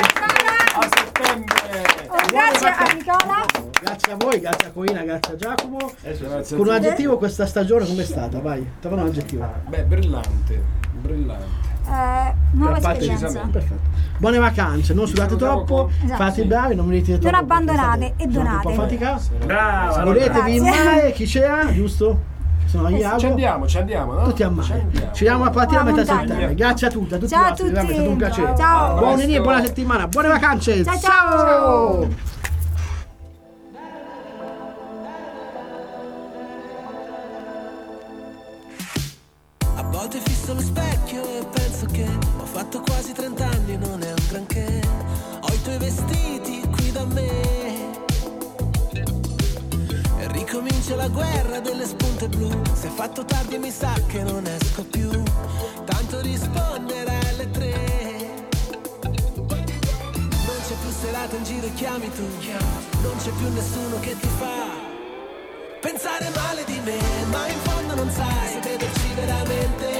Grazie a voi, grazie a Corina, grazie a Giacomo. Grazie Con un a te. aggettivo questa stagione com'è stata? Vai, te un aggettivo. Beh, brillante, brillante. Eh, nuova Per parte- esperienza. Perfetto. Buone vacanze, non sudate troppo, Esatto. fate i bravi, non venite Non troppo. abbandonate e Sono un po' donate. faticati. Brava! Godetevi in Grazie. mare, chi c'è, giusto? Sono io. Ci andiamo, ci andiamo, no? Tutti a mare. Ci vediamo a partire a Buona metà montagna. settembre. Grazie a tutti, a tutti Ciao i a vostri, tutti. è stato un piacere. Ciao. Buon venire, buona settimana, buone vacanze. Ciao, ciao. Ciao. A volte fisso lo specchio e penso che ho fatto quasi trent'anni, non è un granché. Ho i tuoi vestiti qui da me e ricomincia la guerra delle spunte blu. Se è fatto tardi mi sa che non esco più, tanto rispondere alle tre. Non c'è più serata in giro e chiami tu, non c'è più nessuno che ti fa pensare male di me, ma in fondo non sai se crederci veramente